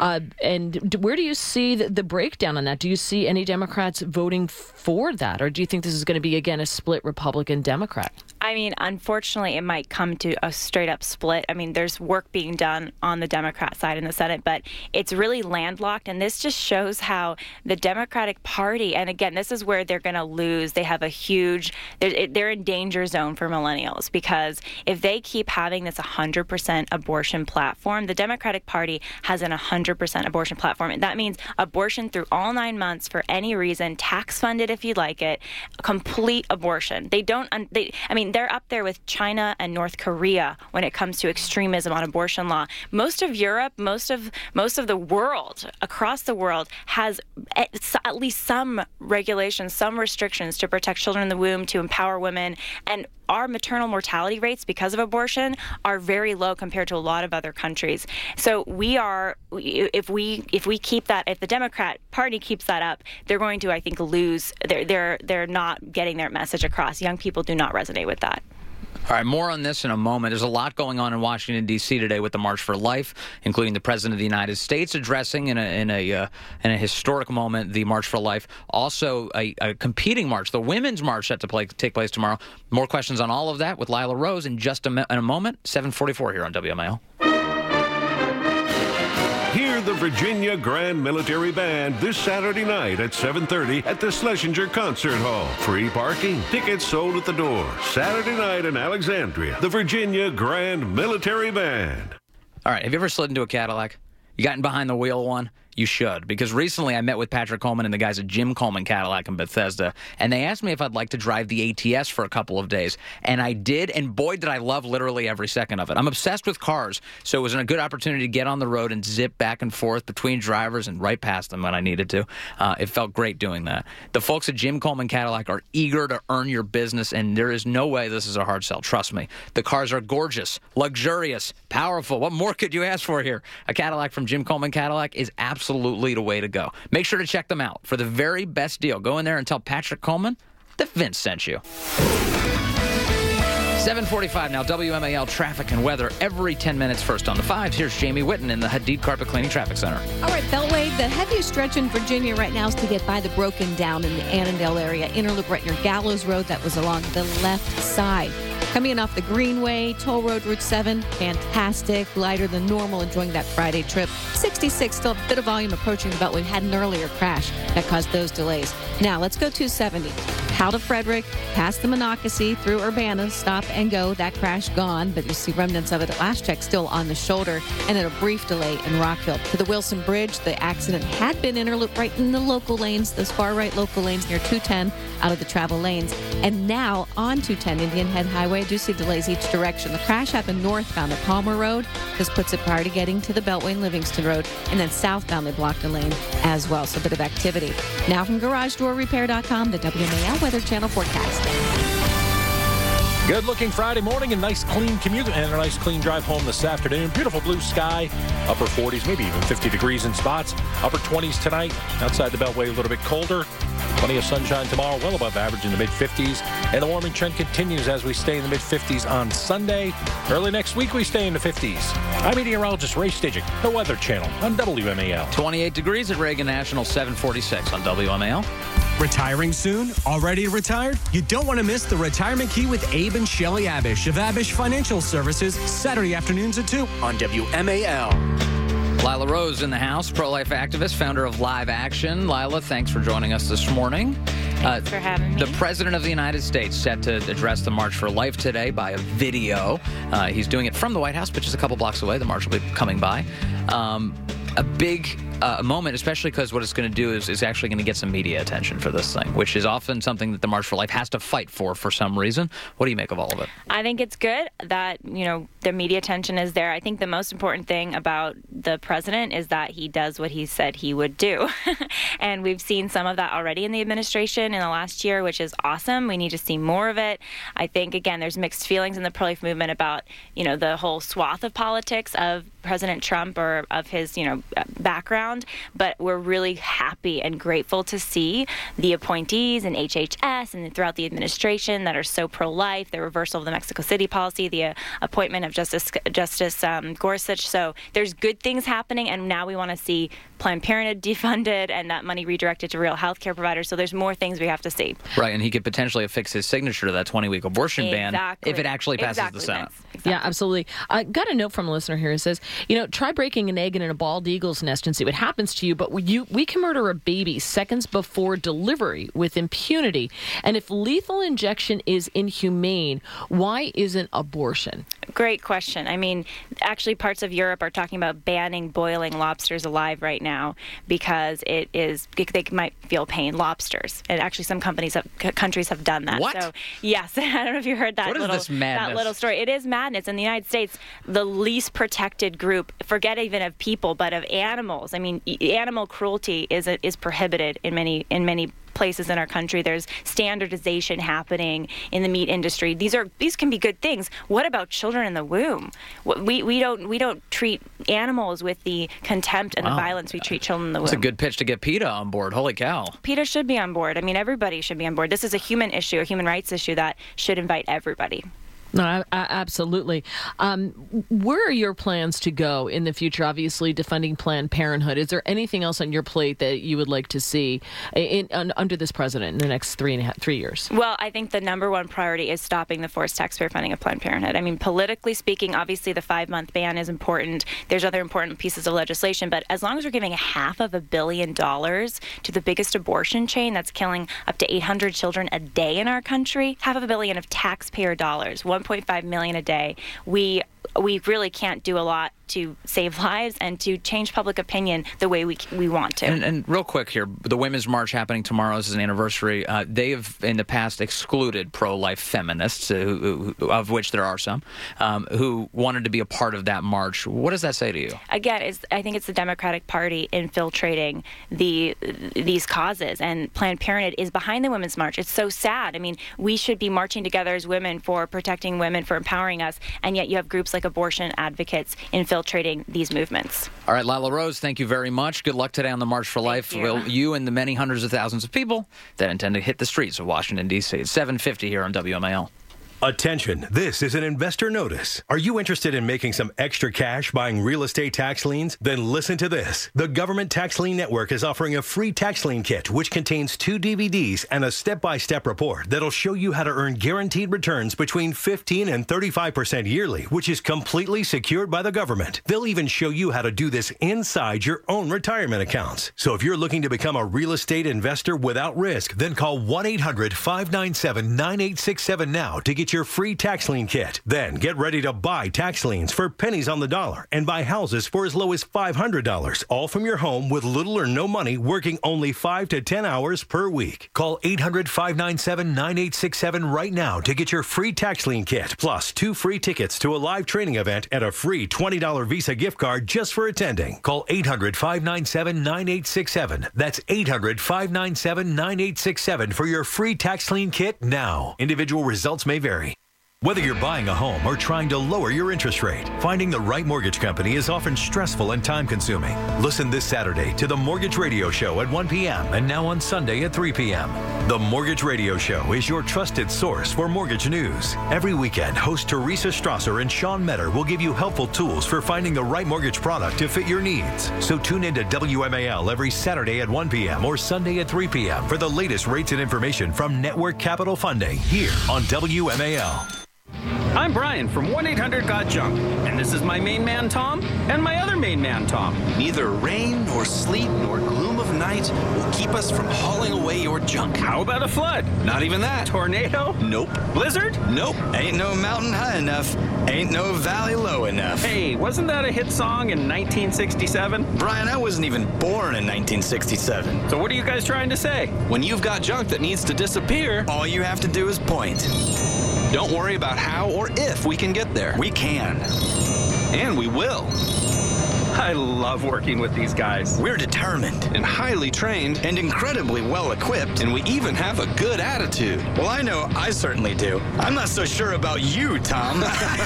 Speaker 16: And where do you see the breakdown on that? Do you see any Democrats voting for that, or do you think this is going to be again a split Republican-Democrat?
Speaker 17: Unfortunately, it might come to a straight-up split. There's work being done on the Democrat side in the Senate, but it's really landlocked, and this just shows how the Democratic Party, and again, this is where they're going to lose. They have they're in danger zone for millennials, because if they keep having this 100% abortion platform, the Democratic Party has an 100% abortion platform. And that means abortion through all 9 months for any reason, tax-funded if you like it, complete abortion. They're they're up there with China and North Korea when it comes to extremism on abortion law. Most of Europe, most of the world, across the world, has at least some regulations, some restrictions to protect children in the womb, to empower women, and our maternal mortality rates because of abortion are very low compared to a lot of other countries. So if we keep that, if the Democrat Party keeps that up, they're going to, I think, lose. They're not getting their message across. Young people do not resonate with that.
Speaker 10: All right, more on this in a moment. There's a lot going on in Washington, D.C. today with the March for Life, including the President of the United States addressing in a historic moment the March for Life. Also, a competing march, the Women's March, set to take place tomorrow. More questions on all of that with Lila Rose in just in a moment. 7:44 here on WMAL.
Speaker 5: Hear the Virginia Grand Military Band this Saturday night at 7:30 at the Schlesinger Concert Hall. Free parking. Tickets sold at the door. Saturday night in Alexandria. The Virginia Grand Military Band.
Speaker 10: All right. Have you ever slid into a Cadillac? You gotten behind the wheel one? You should, because recently I met with Patrick Coleman and the guys at Jim Coleman Cadillac in Bethesda, and they asked me if I'd like to drive the ATS for a couple of days, and I did, and boy, did I love literally every second of it. I'm obsessed with cars, so it was a good opportunity to get on the road and zip back and forth between drivers and right past them when I needed to. It felt great doing that. The folks at Jim Coleman Cadillac are eager to earn your business, and there is no way this is a hard sell. Trust me. The cars are gorgeous, luxurious, powerful. What more could you ask for here? A Cadillac from Jim Coleman Cadillac is absolutely the way to go. Make sure to check them out for the very best deal. Go in there and tell Patrick Coleman that Vince sent you. 7:45 now, WMAL traffic and weather every 10 minutes. First on the 5s, here's Jamie Whitten in the Hadid Carpet Cleaning Traffic Center.
Speaker 7: All right, Beltway, the heaviest stretch in Virginia right now is to get by the Broken Down in the Annandale area. Interloop right near Gallows Road, that was along the left side. Coming in off the Greenway, Toll Road Route 7, fantastic, lighter than normal, enjoying that Friday trip. 66, still a bit of volume approaching the Beltway. We had an earlier crash that caused those delays. Now, let's go 270. How to Frederick, past the Monocacy, through Urbana, stop and go. That crash gone, but you see remnants of it at last check still on the shoulder, and then a brief delay in Rockville. To the Wilson Bridge, the accident had been interlooped right in the local lanes, those far right local lanes near 210 out of the travel lanes. And now on 210 Indian Head Highway, I do see delays each direction. The crash happened northbound at Palmer Road. This puts it prior to getting to the Beltway and Livingston Road, and then southbound they blocked a lane as well. So a bit of activity. Now from GarageDoorRepair.com, the WMAL Weather Channel forecast.
Speaker 8: Good-looking Friday morning, a nice clean commute and a nice clean drive home this afternoon. Beautiful blue sky, upper 40s, maybe even 50 degrees in spots. Upper 20s tonight. Outside the Beltway, a little bit colder. Plenty of sunshine tomorrow, well above average in the mid-50s. And the warming trend continues as we stay in the mid-50s on Sunday. Early next week, we stay in the 50s. I'm meteorologist Ray Stidgick, the Weather Channel on WMAL.
Speaker 10: 28 degrees at Reagan National, 746 on WMAL.
Speaker 1: Retiring soon? Already retired? You don't want to miss the Retirement Key with Abe and Shelley Abish of Abish Financial Services, Saturday afternoons at 2 on WMAL.
Speaker 10: Lila Rose in the house, pro-life activist, founder of Live Action. Lila, thanks for joining us this morning.
Speaker 17: Thanks for having me.
Speaker 10: The President of the United States set to address the March for Life today by a video. He's doing it from the White House, which is a couple blocks away. The march will be coming by. A big moment, especially because what it's going to do is actually going to get some media attention for this thing, which is often something that the March for Life has to fight for some reason. What do you make of all of it?
Speaker 17: I think it's good that, the media attention is there. I think the most important thing about the president is that he does what he said he would do. And we've seen some of that already in the administration in the last year, which is awesome. We need to see more of it. I think, again, there's mixed feelings in the pro-life movement about, the whole swath of politics of President Trump or of his, background. But we're really happy and grateful to see the appointees in HHS and throughout the administration that are so pro-life, the reversal of the Mexico City policy, the appointment of Justice Gorsuch. So there's good things happening, and now we want to see Planned Parenthood defunded and that money redirected to real health care providers. So there's more things we have to see.
Speaker 10: Right, and he could potentially affix his signature to that 20-week abortion ban if it actually passes the Senate.
Speaker 16: Exactly. Yeah, absolutely. I got a note from a listener here who says, try breaking an egg in a bald eagle's nest and see what happens to you, but we can murder a baby seconds before delivery with impunity. And if lethal injection is inhumane, why isn't abortion?
Speaker 17: Great question. I mean, actually, parts of Europe are talking about banning boiling lobsters alive right now because they might feel pain. Lobsters, and actually, some countries have done that.
Speaker 10: What?
Speaker 17: So yes, I don't know if you heard that.
Speaker 10: What is this madness?
Speaker 17: That little story. It is madness. In the United States, the least protected group, forget even of people, but of animals. I mean, animal cruelty is prohibited in many places in our country. There's standardization happening in the meat industry. These can be good things. What about children in the womb? We don't treat animals with the contempt and the violence we treat children in the womb.
Speaker 10: That's a good pitch to get PETA on board. Holy cow.
Speaker 17: PETA should be on board. I mean, everybody should be on board. This is a human issue, a human rights issue that should invite everybody.
Speaker 16: No, absolutely. Where are your plans to go in the future? Obviously, defunding Planned Parenthood. Is there anything else on your plate that you would like to see under this president in the next 3 years?
Speaker 17: Well, I think the number one priority is stopping the forced taxpayer funding of Planned Parenthood. I mean, politically speaking, obviously the 5-month ban is important. There's other important pieces of legislation, but as long as we're giving $500 million to the biggest abortion chain that's killing up to 800 children a day in our country, $500 million of taxpayer dollars, $1.5 million a day, we really can't do a lot to save lives and to change public opinion the way we want to.
Speaker 10: And real quick here, the Women's March happening tomorrow is an anniversary. They have in the past excluded pro-life feminists, of which there are some, who wanted to be a part of that march. What does that say to you?
Speaker 17: Again, I think it's the Democratic Party infiltrating these causes, and Planned Parenthood is behind the Women's March. It's so sad. I mean, we should be marching together as women for protecting women, for empowering us, and yet you have groups like abortion advocates infiltrating these movements.
Speaker 10: All right, Lila Rose, thank you very much. Good luck today on the March for Life. You and the many hundreds of thousands of people that intend to hit the streets of Washington, D.C. It's 7:50 here on WMAL.
Speaker 3: Attention, this is an investor notice. Are you interested in making some extra cash buying real estate tax liens? Then listen to this. The Government Tax Lien Network is offering a free tax lien kit, which contains 2 DVDs and a step-by-step report that'll show you how to earn guaranteed returns between 15 and 35% yearly, which is completely secured by the government. They'll even show you how to do this inside your own retirement accounts. So if you're looking to become a real estate investor without risk, then call 1-800-597-9867 now to get your free tax lien kit. Then get ready to buy tax liens for pennies on the dollar and buy houses for as low as $500, all from your home with little or no money, working only 5 to 10 hours per week. Call 800-597-9867 right now to get your free tax lien kit, plus 2 free tickets to a live training event and a free $20 Visa gift card just for attending. Call 800-597-9867. That's 800-597-9867 for your free tax lien kit now. Individual results may vary. Whether you're buying a home or trying to lower your interest rate, finding the right mortgage company is often stressful and time-consuming. Listen this Saturday to the Mortgage Radio Show at 1 p.m. and now on Sunday at 3 p.m. The Mortgage Radio Show is your trusted source for mortgage news. Every weekend, host Teresa Strasser and Sean Metter will give you helpful tools for finding the right mortgage product to fit your needs. So tune in to WMAL every Saturday at 1 p.m. or Sunday at 3 p.m. for the latest rates and information from Network Capital Funding here on WMAL.
Speaker 4: I'm Brian from 1-800-GOT-JUNK, and this is my main man Tom and my other main man Tom.
Speaker 15: Neither rain nor sleet nor gloom of night will keep us from hauling away your junk.
Speaker 4: How about a flood?
Speaker 15: Not even that.
Speaker 4: Tornado?
Speaker 15: Nope.
Speaker 4: Blizzard?
Speaker 15: Nope.
Speaker 18: Ain't no mountain high enough. Ain't no valley low enough.
Speaker 4: Hey, wasn't that a hit song in 1967?
Speaker 18: Brian, I wasn't even born in 1967.
Speaker 4: So what are you guys trying to say?
Speaker 15: When you've got junk that needs to disappear,
Speaker 18: all you have to do is point.
Speaker 15: Don't worry about how or if we can get there.
Speaker 18: We can.
Speaker 15: And we will.
Speaker 4: I love working with these guys.
Speaker 18: We're determined.
Speaker 15: And highly trained.
Speaker 18: And incredibly well equipped.
Speaker 15: And we even have a good attitude.
Speaker 18: Well, I know I certainly do. I'm not so sure about you, Tom.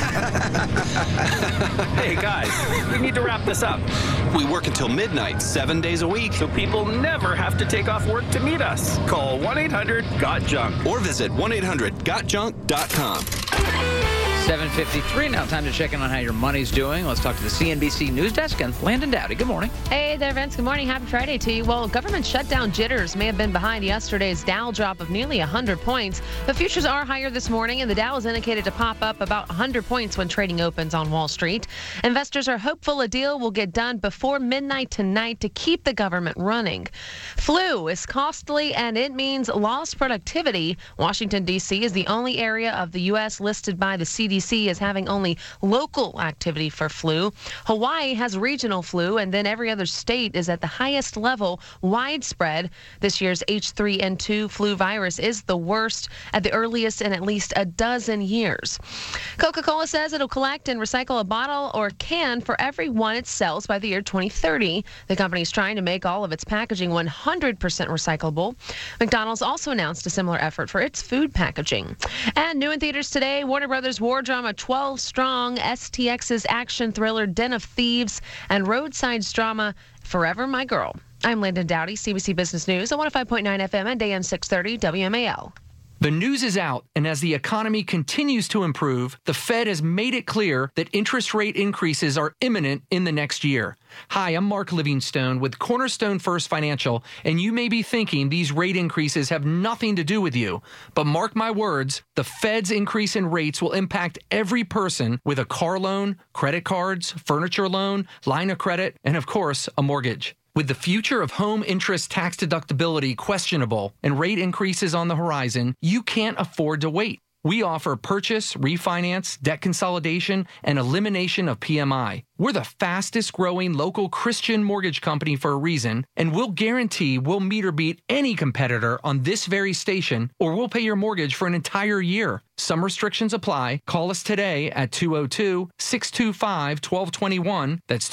Speaker 4: Hey, guys, we need to wrap this up.
Speaker 15: We work until midnight, 7 days a week.
Speaker 4: So people never have to take off work to meet us. Call 1-800-GOT-JUNK.
Speaker 15: Or visit 1-800-GOTJUNK.com.
Speaker 10: 7:53 now. Time to check in on how your money's doing. Let's talk to the CNBC News Desk and Landon Dowdy. Good morning.
Speaker 20: Hey there, Vince. Good morning. Happy Friday to you. Well, government shutdown jitters may have been behind yesterday's Dow drop of nearly 100 points. The futures are higher this morning, and the Dow is indicated to pop up about 100 points when trading opens on Wall Street. Investors are hopeful a deal will get done before midnight tonight to keep the government running. Flu is costly, and it means lost productivity. Washington, D.C. is the only area of the U.S. listed by the CDC CDC is having only local activity for flu. Hawaii has regional flu, and then every other state is at the highest level widespread. This year's H3N2 flu virus is the worst at the earliest in at least a dozen years. Coca-Cola says it'll collect and recycle a bottle or can for every one it sells by the year 2030. The company's trying to make all of its packaging 100% recyclable. McDonald's also announced a similar effort for its food packaging. And new in theaters today, Warner Brothers war drama 12 Strong, STX's action thriller Den of Thieves, and Roadside's drama Forever My Girl. I'm Landon Dowdy, CBC Business News on 105.9 FM and AM 630 WMAL.
Speaker 6: The news is out, and as the economy continues to improve, the Fed has made it clear that interest rate increases are imminent in the next year. Hi, I'm Mark Livingstone with Cornerstone First Financial, and you may be thinking these rate increases have nothing to do with you. But mark my words, the Fed's increase in rates will impact every person with a car loan, credit cards, furniture loan, line of credit, and of course, a mortgage. With the future of home interest tax deductibility questionable and rate increases on the horizon, you can't afford to wait. We offer purchase, refinance, debt consolidation, and elimination of PMI. We're the fastest growing local Christian mortgage company for a reason, and we'll guarantee we'll meet or beat any competitor on this very station, or we'll pay your mortgage for an entire year. Some restrictions apply. Call us today at 202-625-1221. That's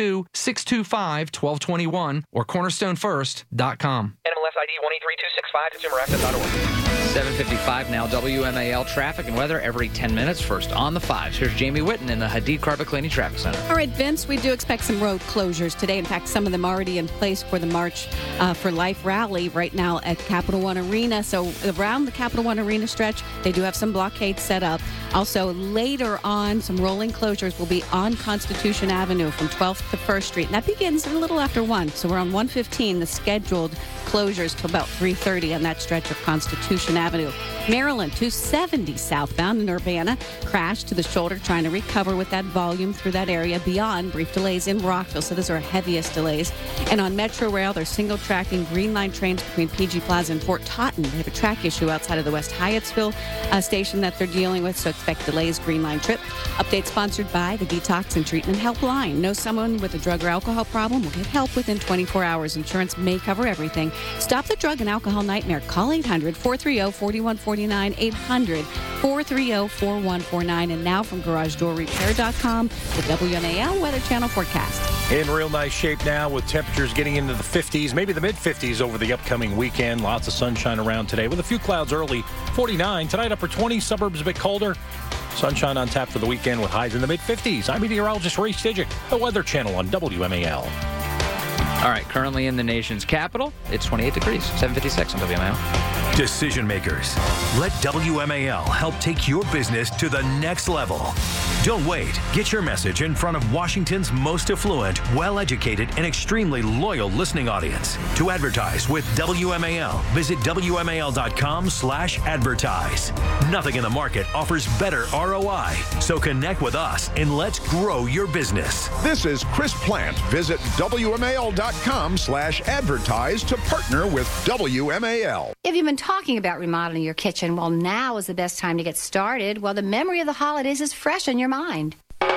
Speaker 6: 202-625-1221 or cornerstonefirst.com.
Speaker 10: NMLS ID 183265, consumeraccess.org. 7:55 now, WMAL traffic and weather every 10 minutes. First on the 5s. Here's Jamie Whitten in the Hadid Carpet Cleaning Traffic Center.
Speaker 7: All right, Vince, we do expect some road closures today. In fact, some of them already in place for the March for Life rally right now at Capital One Arena. So around the Capital One Arena stretch, they do have some blockades set up. Also, later on, some rolling closures will be on Constitution Avenue from 12th to 1st Street. And that begins a little after 1. So we're on 115, the scheduled closures to about 3:30 on that stretch of Constitution Avenue. Maryland, 270 southbound in Urbana, crashed to the shoulder, trying to recover with that volume through that area beyond brief delays in Rockville. So those are our heaviest delays. And on Metro Rail, they're single tracking Green Line trains between PG Plaza and Fort Totten. They have a track issue outside of the West Hyattsville station that they're dealing with, so expect delays. Green Line trip. Update sponsored by the Detox and Treatment Helpline. Know someone with a drug or alcohol problem? Will get help within 24 hours. Insurance may cover everything. Stop the drug and alcohol nightmare. Call 800-430-4149, 800-430-4149. And now from GarageDoorRepair.com, the WMAL Weather Channel forecast.
Speaker 8: In real nice shape now with temperatures getting into the 50s, maybe the mid-50s over the upcoming weekend. Lots of sunshine around today with a few clouds early. 49 tonight, upper 20s, suburbs a bit colder. Sunshine on tap for the weekend with highs in the mid-50s. I'm meteorologist Ray Stidgick, the Weather Channel on WMAL.
Speaker 10: All right, currently in the nation's capital, it's 28 degrees, 7:56 on WMAL.
Speaker 19: Decision makers, let WMAL help take your business to the next level. Don't wait. Get your message in front of Washington's most affluent, well-educated, and extremely loyal listening audience. To advertise with WMAL, visit WMAL.com/advertise. Nothing in the market offers better ROI. So connect with us and let's grow your business.
Speaker 9: This is Chris Plant. Visit WMAL.com/advertise to partner with WMAL.
Speaker 12: If you've been talking about remodeling your kitchen, well, now is the best time to get started while the memory of the holidays is fresh in your mind.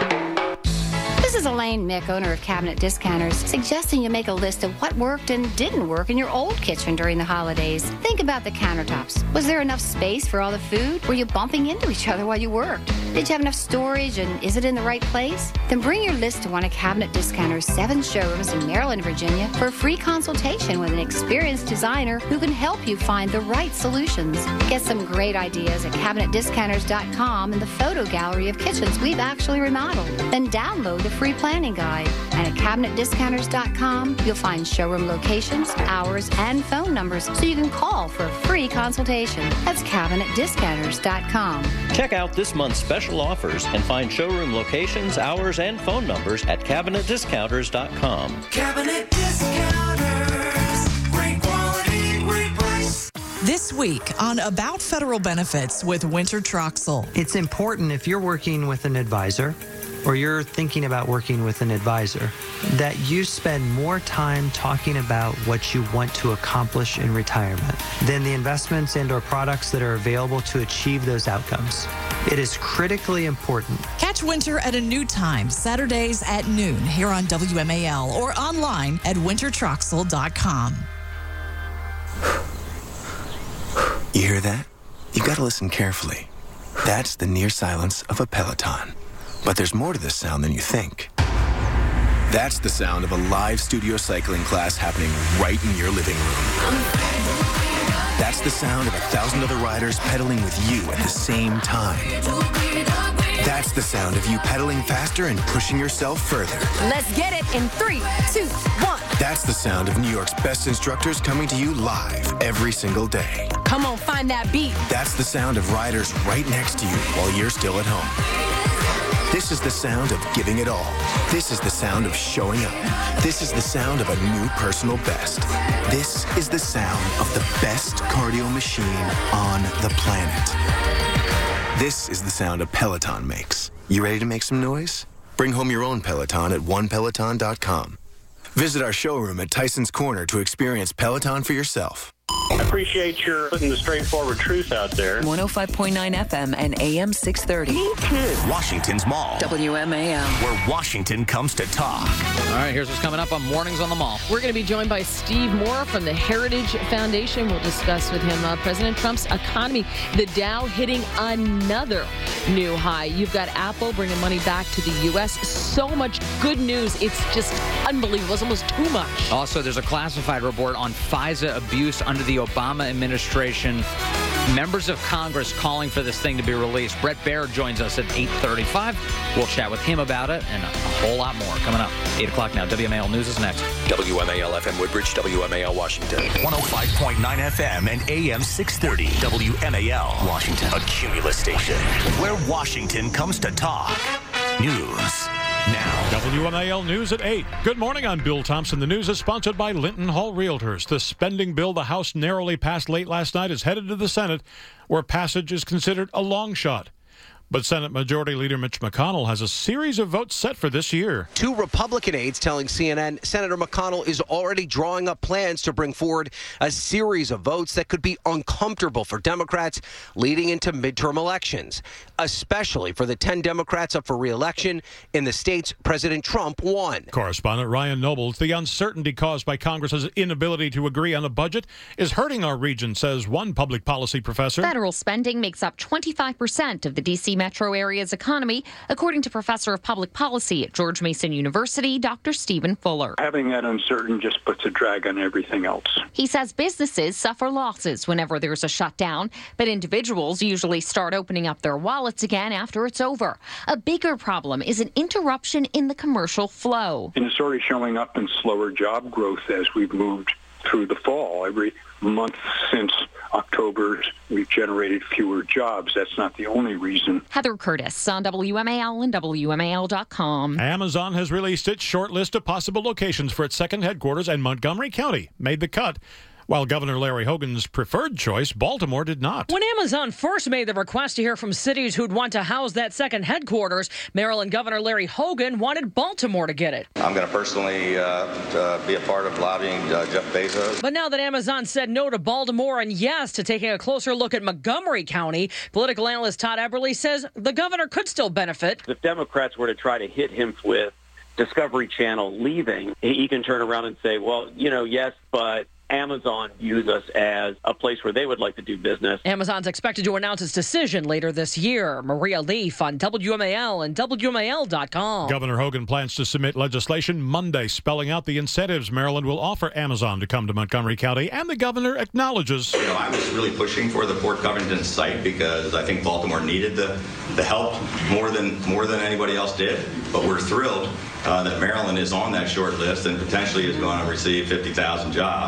Speaker 12: This is Elaine Mick, owner of Cabinet Discounters, suggesting you make a list of what worked and didn't work in your old kitchen during the holidays. Think about the countertops. Was there enough space for all the food? Were you bumping into each other while you worked? Did you have enough storage, and is it in the right place? Then bring your list to one of Cabinet Discounters' 7 showrooms in Maryland, Virginia for a free consultation with an experienced designer who can help you find the right solutions. Get some great ideas at CabinetDiscounters.com and the photo gallery of kitchens we've actually remodeled. Then download the free planning guide. And at CabinetDiscounters.com, you'll find showroom locations, hours, and phone numbers so you can call for a free consultation. That's CabinetDiscounters.com.
Speaker 21: Check out this month's special offers and find showroom locations, hours, and phone numbers at CabinetDiscounters.com.
Speaker 22: Cabinet Discounters. Great quality, great price.
Speaker 2: This week on About Federal Benefits with Winter Troxel.
Speaker 11: It's important if you're working with an advisor or you're thinking about working with an advisor that you spend more time talking about what you want to accomplish in retirement than the investments and or products that are available to achieve those outcomes. It is critically important.
Speaker 2: Catch Winter at a new time, Saturdays at noon here on WMAL or online at wintertroxel.com.
Speaker 22: You hear that? You gotta listen carefully. That's the near silence of a Peloton. But there's more to this sound than you think. That's the sound of a live studio cycling class happening right in your living room. That's the sound of 1,000 other riders pedaling with you at the same time. That's the sound of you pedaling faster and pushing yourself further.
Speaker 23: Let's get it in 3, 2, 1.
Speaker 22: That's the sound of New York's best instructors coming to you live every single day.
Speaker 23: Come on, find that beat.
Speaker 22: That's the sound of riders right next to you while you're still at home. This is the sound of giving it all. This is the sound of showing up. This is the sound of a new personal best. This is the sound of the best cardio machine on the planet. This is the sound a Peloton makes. You ready to make some noise? Bring home your own Peloton at onepeloton.com. Visit our showroom at Tyson's Corner to experience Peloton for yourself.
Speaker 24: I appreciate your putting the straightforward truth out there.
Speaker 25: 105.9 FM and AM 630.
Speaker 24: Me too.
Speaker 14: Washington's Mall.
Speaker 25: WMAL.
Speaker 14: Where Washington comes to talk.
Speaker 10: All right, here's what's coming up on Mornings on the Mall.
Speaker 16: We're going to be joined by Steve Moore from the Heritage Foundation. We'll discuss with him President Trump's economy, the Dow hitting another new high. You've got Apple bringing money back to the U.S. So much good news. It's just unbelievable. It's almost too much.
Speaker 10: Also, there's a classified report on FISA abuse under the Obama administration. Members of Congress calling for this thing to be released. Brett Baird joins us at 8:35. We'll chat with him about it and a whole lot more coming up. 8 o'clock now. WMAL News is next.
Speaker 14: WMAL FM Woodbridge, WMAL Washington. 105.9 FM and AM 630. WMAL Washington. A Cumulus station where Washington comes to talk. News now.
Speaker 26: WMAL News at 8. Good morning, I'm Bill Thompson. The news is sponsored by Linton Hall Realtors. The spending bill the House narrowly passed late last night is headed to the Senate, where passage is considered a long shot. But Senate Majority Leader Mitch McConnell has a series of votes set for this year.
Speaker 27: Two Republican aides telling CNN Senator McConnell is already drawing up plans to bring forward a series of votes that could be uncomfortable for Democrats leading into midterm elections, especially for the 10 Democrats up for re-election in the states President Trump won.
Speaker 26: Correspondent Ryan Nobles, the uncertainty caused by Congress's inability to agree on a budget is hurting our region, says one public policy professor.
Speaker 28: Federal spending makes up 25% of the D.C. metro area's economy, according to Professor of Public Policy at George Mason University, Dr. Stephen Fuller.
Speaker 29: Having that uncertain just puts a drag on everything else.
Speaker 28: He says businesses suffer losses whenever there's a shutdown, but individuals usually start opening up their wallets again after it's over. A bigger problem is an interruption in the commercial flow.
Speaker 29: And it's already showing up in slower job growth as we've moved through the fall. Every month since October, we've generated fewer jobs. That's not the only reason.
Speaker 28: Heather Curtis on WMAL and WMAL.com.
Speaker 26: Amazon has released its short list of possible locations for its second headquarters, and Montgomery County made the cut, while Governor Larry Hogan's preferred choice, Baltimore, did not.
Speaker 30: When Amazon first made the request to hear from cities who'd want to house that second headquarters, Maryland Governor Larry Hogan wanted Baltimore to get it.
Speaker 31: I'm going to personally be a part of lobbying Jeff Bezos.
Speaker 30: But now that Amazon said no to Baltimore and yes to taking a closer look at Montgomery County, political analyst Todd Eberle says the governor could still benefit.
Speaker 32: If Democrats were to try to hit him with Discovery Channel leaving, he can turn around and say, well, yes, but Amazon views us as a place where they would like to do business.
Speaker 30: Amazon's expected to announce its decision later this year. Maria Leaf on WMAL and WMAL.com.
Speaker 26: Governor Hogan plans to submit legislation Monday spelling out the incentives Maryland will offer Amazon to come to Montgomery County, and the governor acknowledges.
Speaker 33: I was really pushing for the Port Covington site because I think Baltimore needed the help more than anybody else did. But we're thrilled that Maryland is on that short list and potentially is going to receive 50,000 jobs.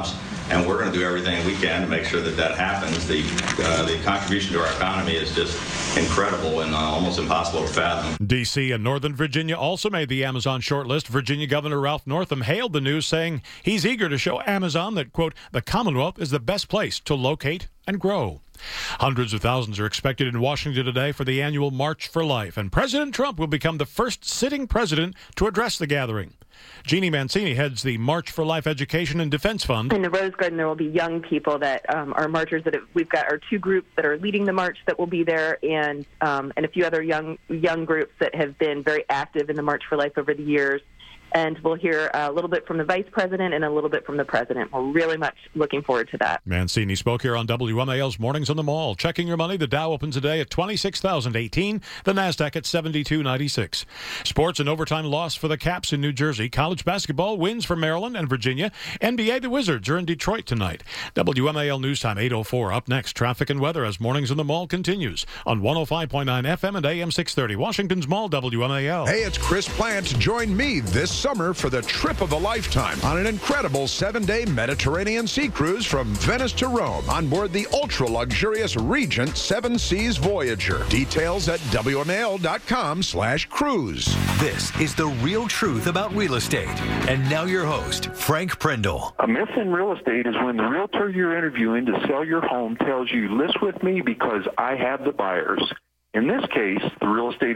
Speaker 33: and we're going to do everything we can to make sure that that happens. The contribution to our economy is just incredible and almost impossible to fathom.
Speaker 26: D.C. and Northern Virginia also made the Amazon shortlist. Virginia Governor Ralph Northam hailed the news, saying he's eager to show Amazon that, quote, the Commonwealth is the best place to locate and grow. Hundreds of thousands are expected in Washington today for the annual March for Life, and President Trump will become the first sitting president to address the gathering. Jeannie Mancini heads the March for Life Education and Defense Fund.
Speaker 1: In the Rose Garden, there will be young people that are marchers. We've got our two groups that are leading the march that will be there, and a few other young groups that have been very active in the March for Life over the years. And we'll hear a little bit from the vice president and a little bit from the president. We're really much looking forward to that.
Speaker 26: Mancini spoke here on WMAL's Mornings on the Mall. Checking your money, the Dow opens today at 26,018, the NASDAQ at 7296. Sports, an overtime loss for the Caps in New Jersey. College basketball wins for Maryland and Virginia. NBA, the Wizards are in Detroit tonight. WMAL News Time 8:04. Up next, traffic and weather as Mornings on the Mall continues on 105.9 FM and AM 630. Washington's Mall, WMAL.
Speaker 9: Hey, it's Chris Plant. Join me this summer for the trip of a lifetime on an incredible 7-day Mediterranean sea cruise from Venice to Rome on board the ultra-luxurious Regent 7 Seas Voyager. Details at WMAL.com/cruise.
Speaker 14: This is The Real Truth About Real Estate. And now your host, Frank Prindle.
Speaker 3: A myth in real estate is when the realtor you're interviewing to sell your home tells you, list with me because I have the buyers. In this case, the real estate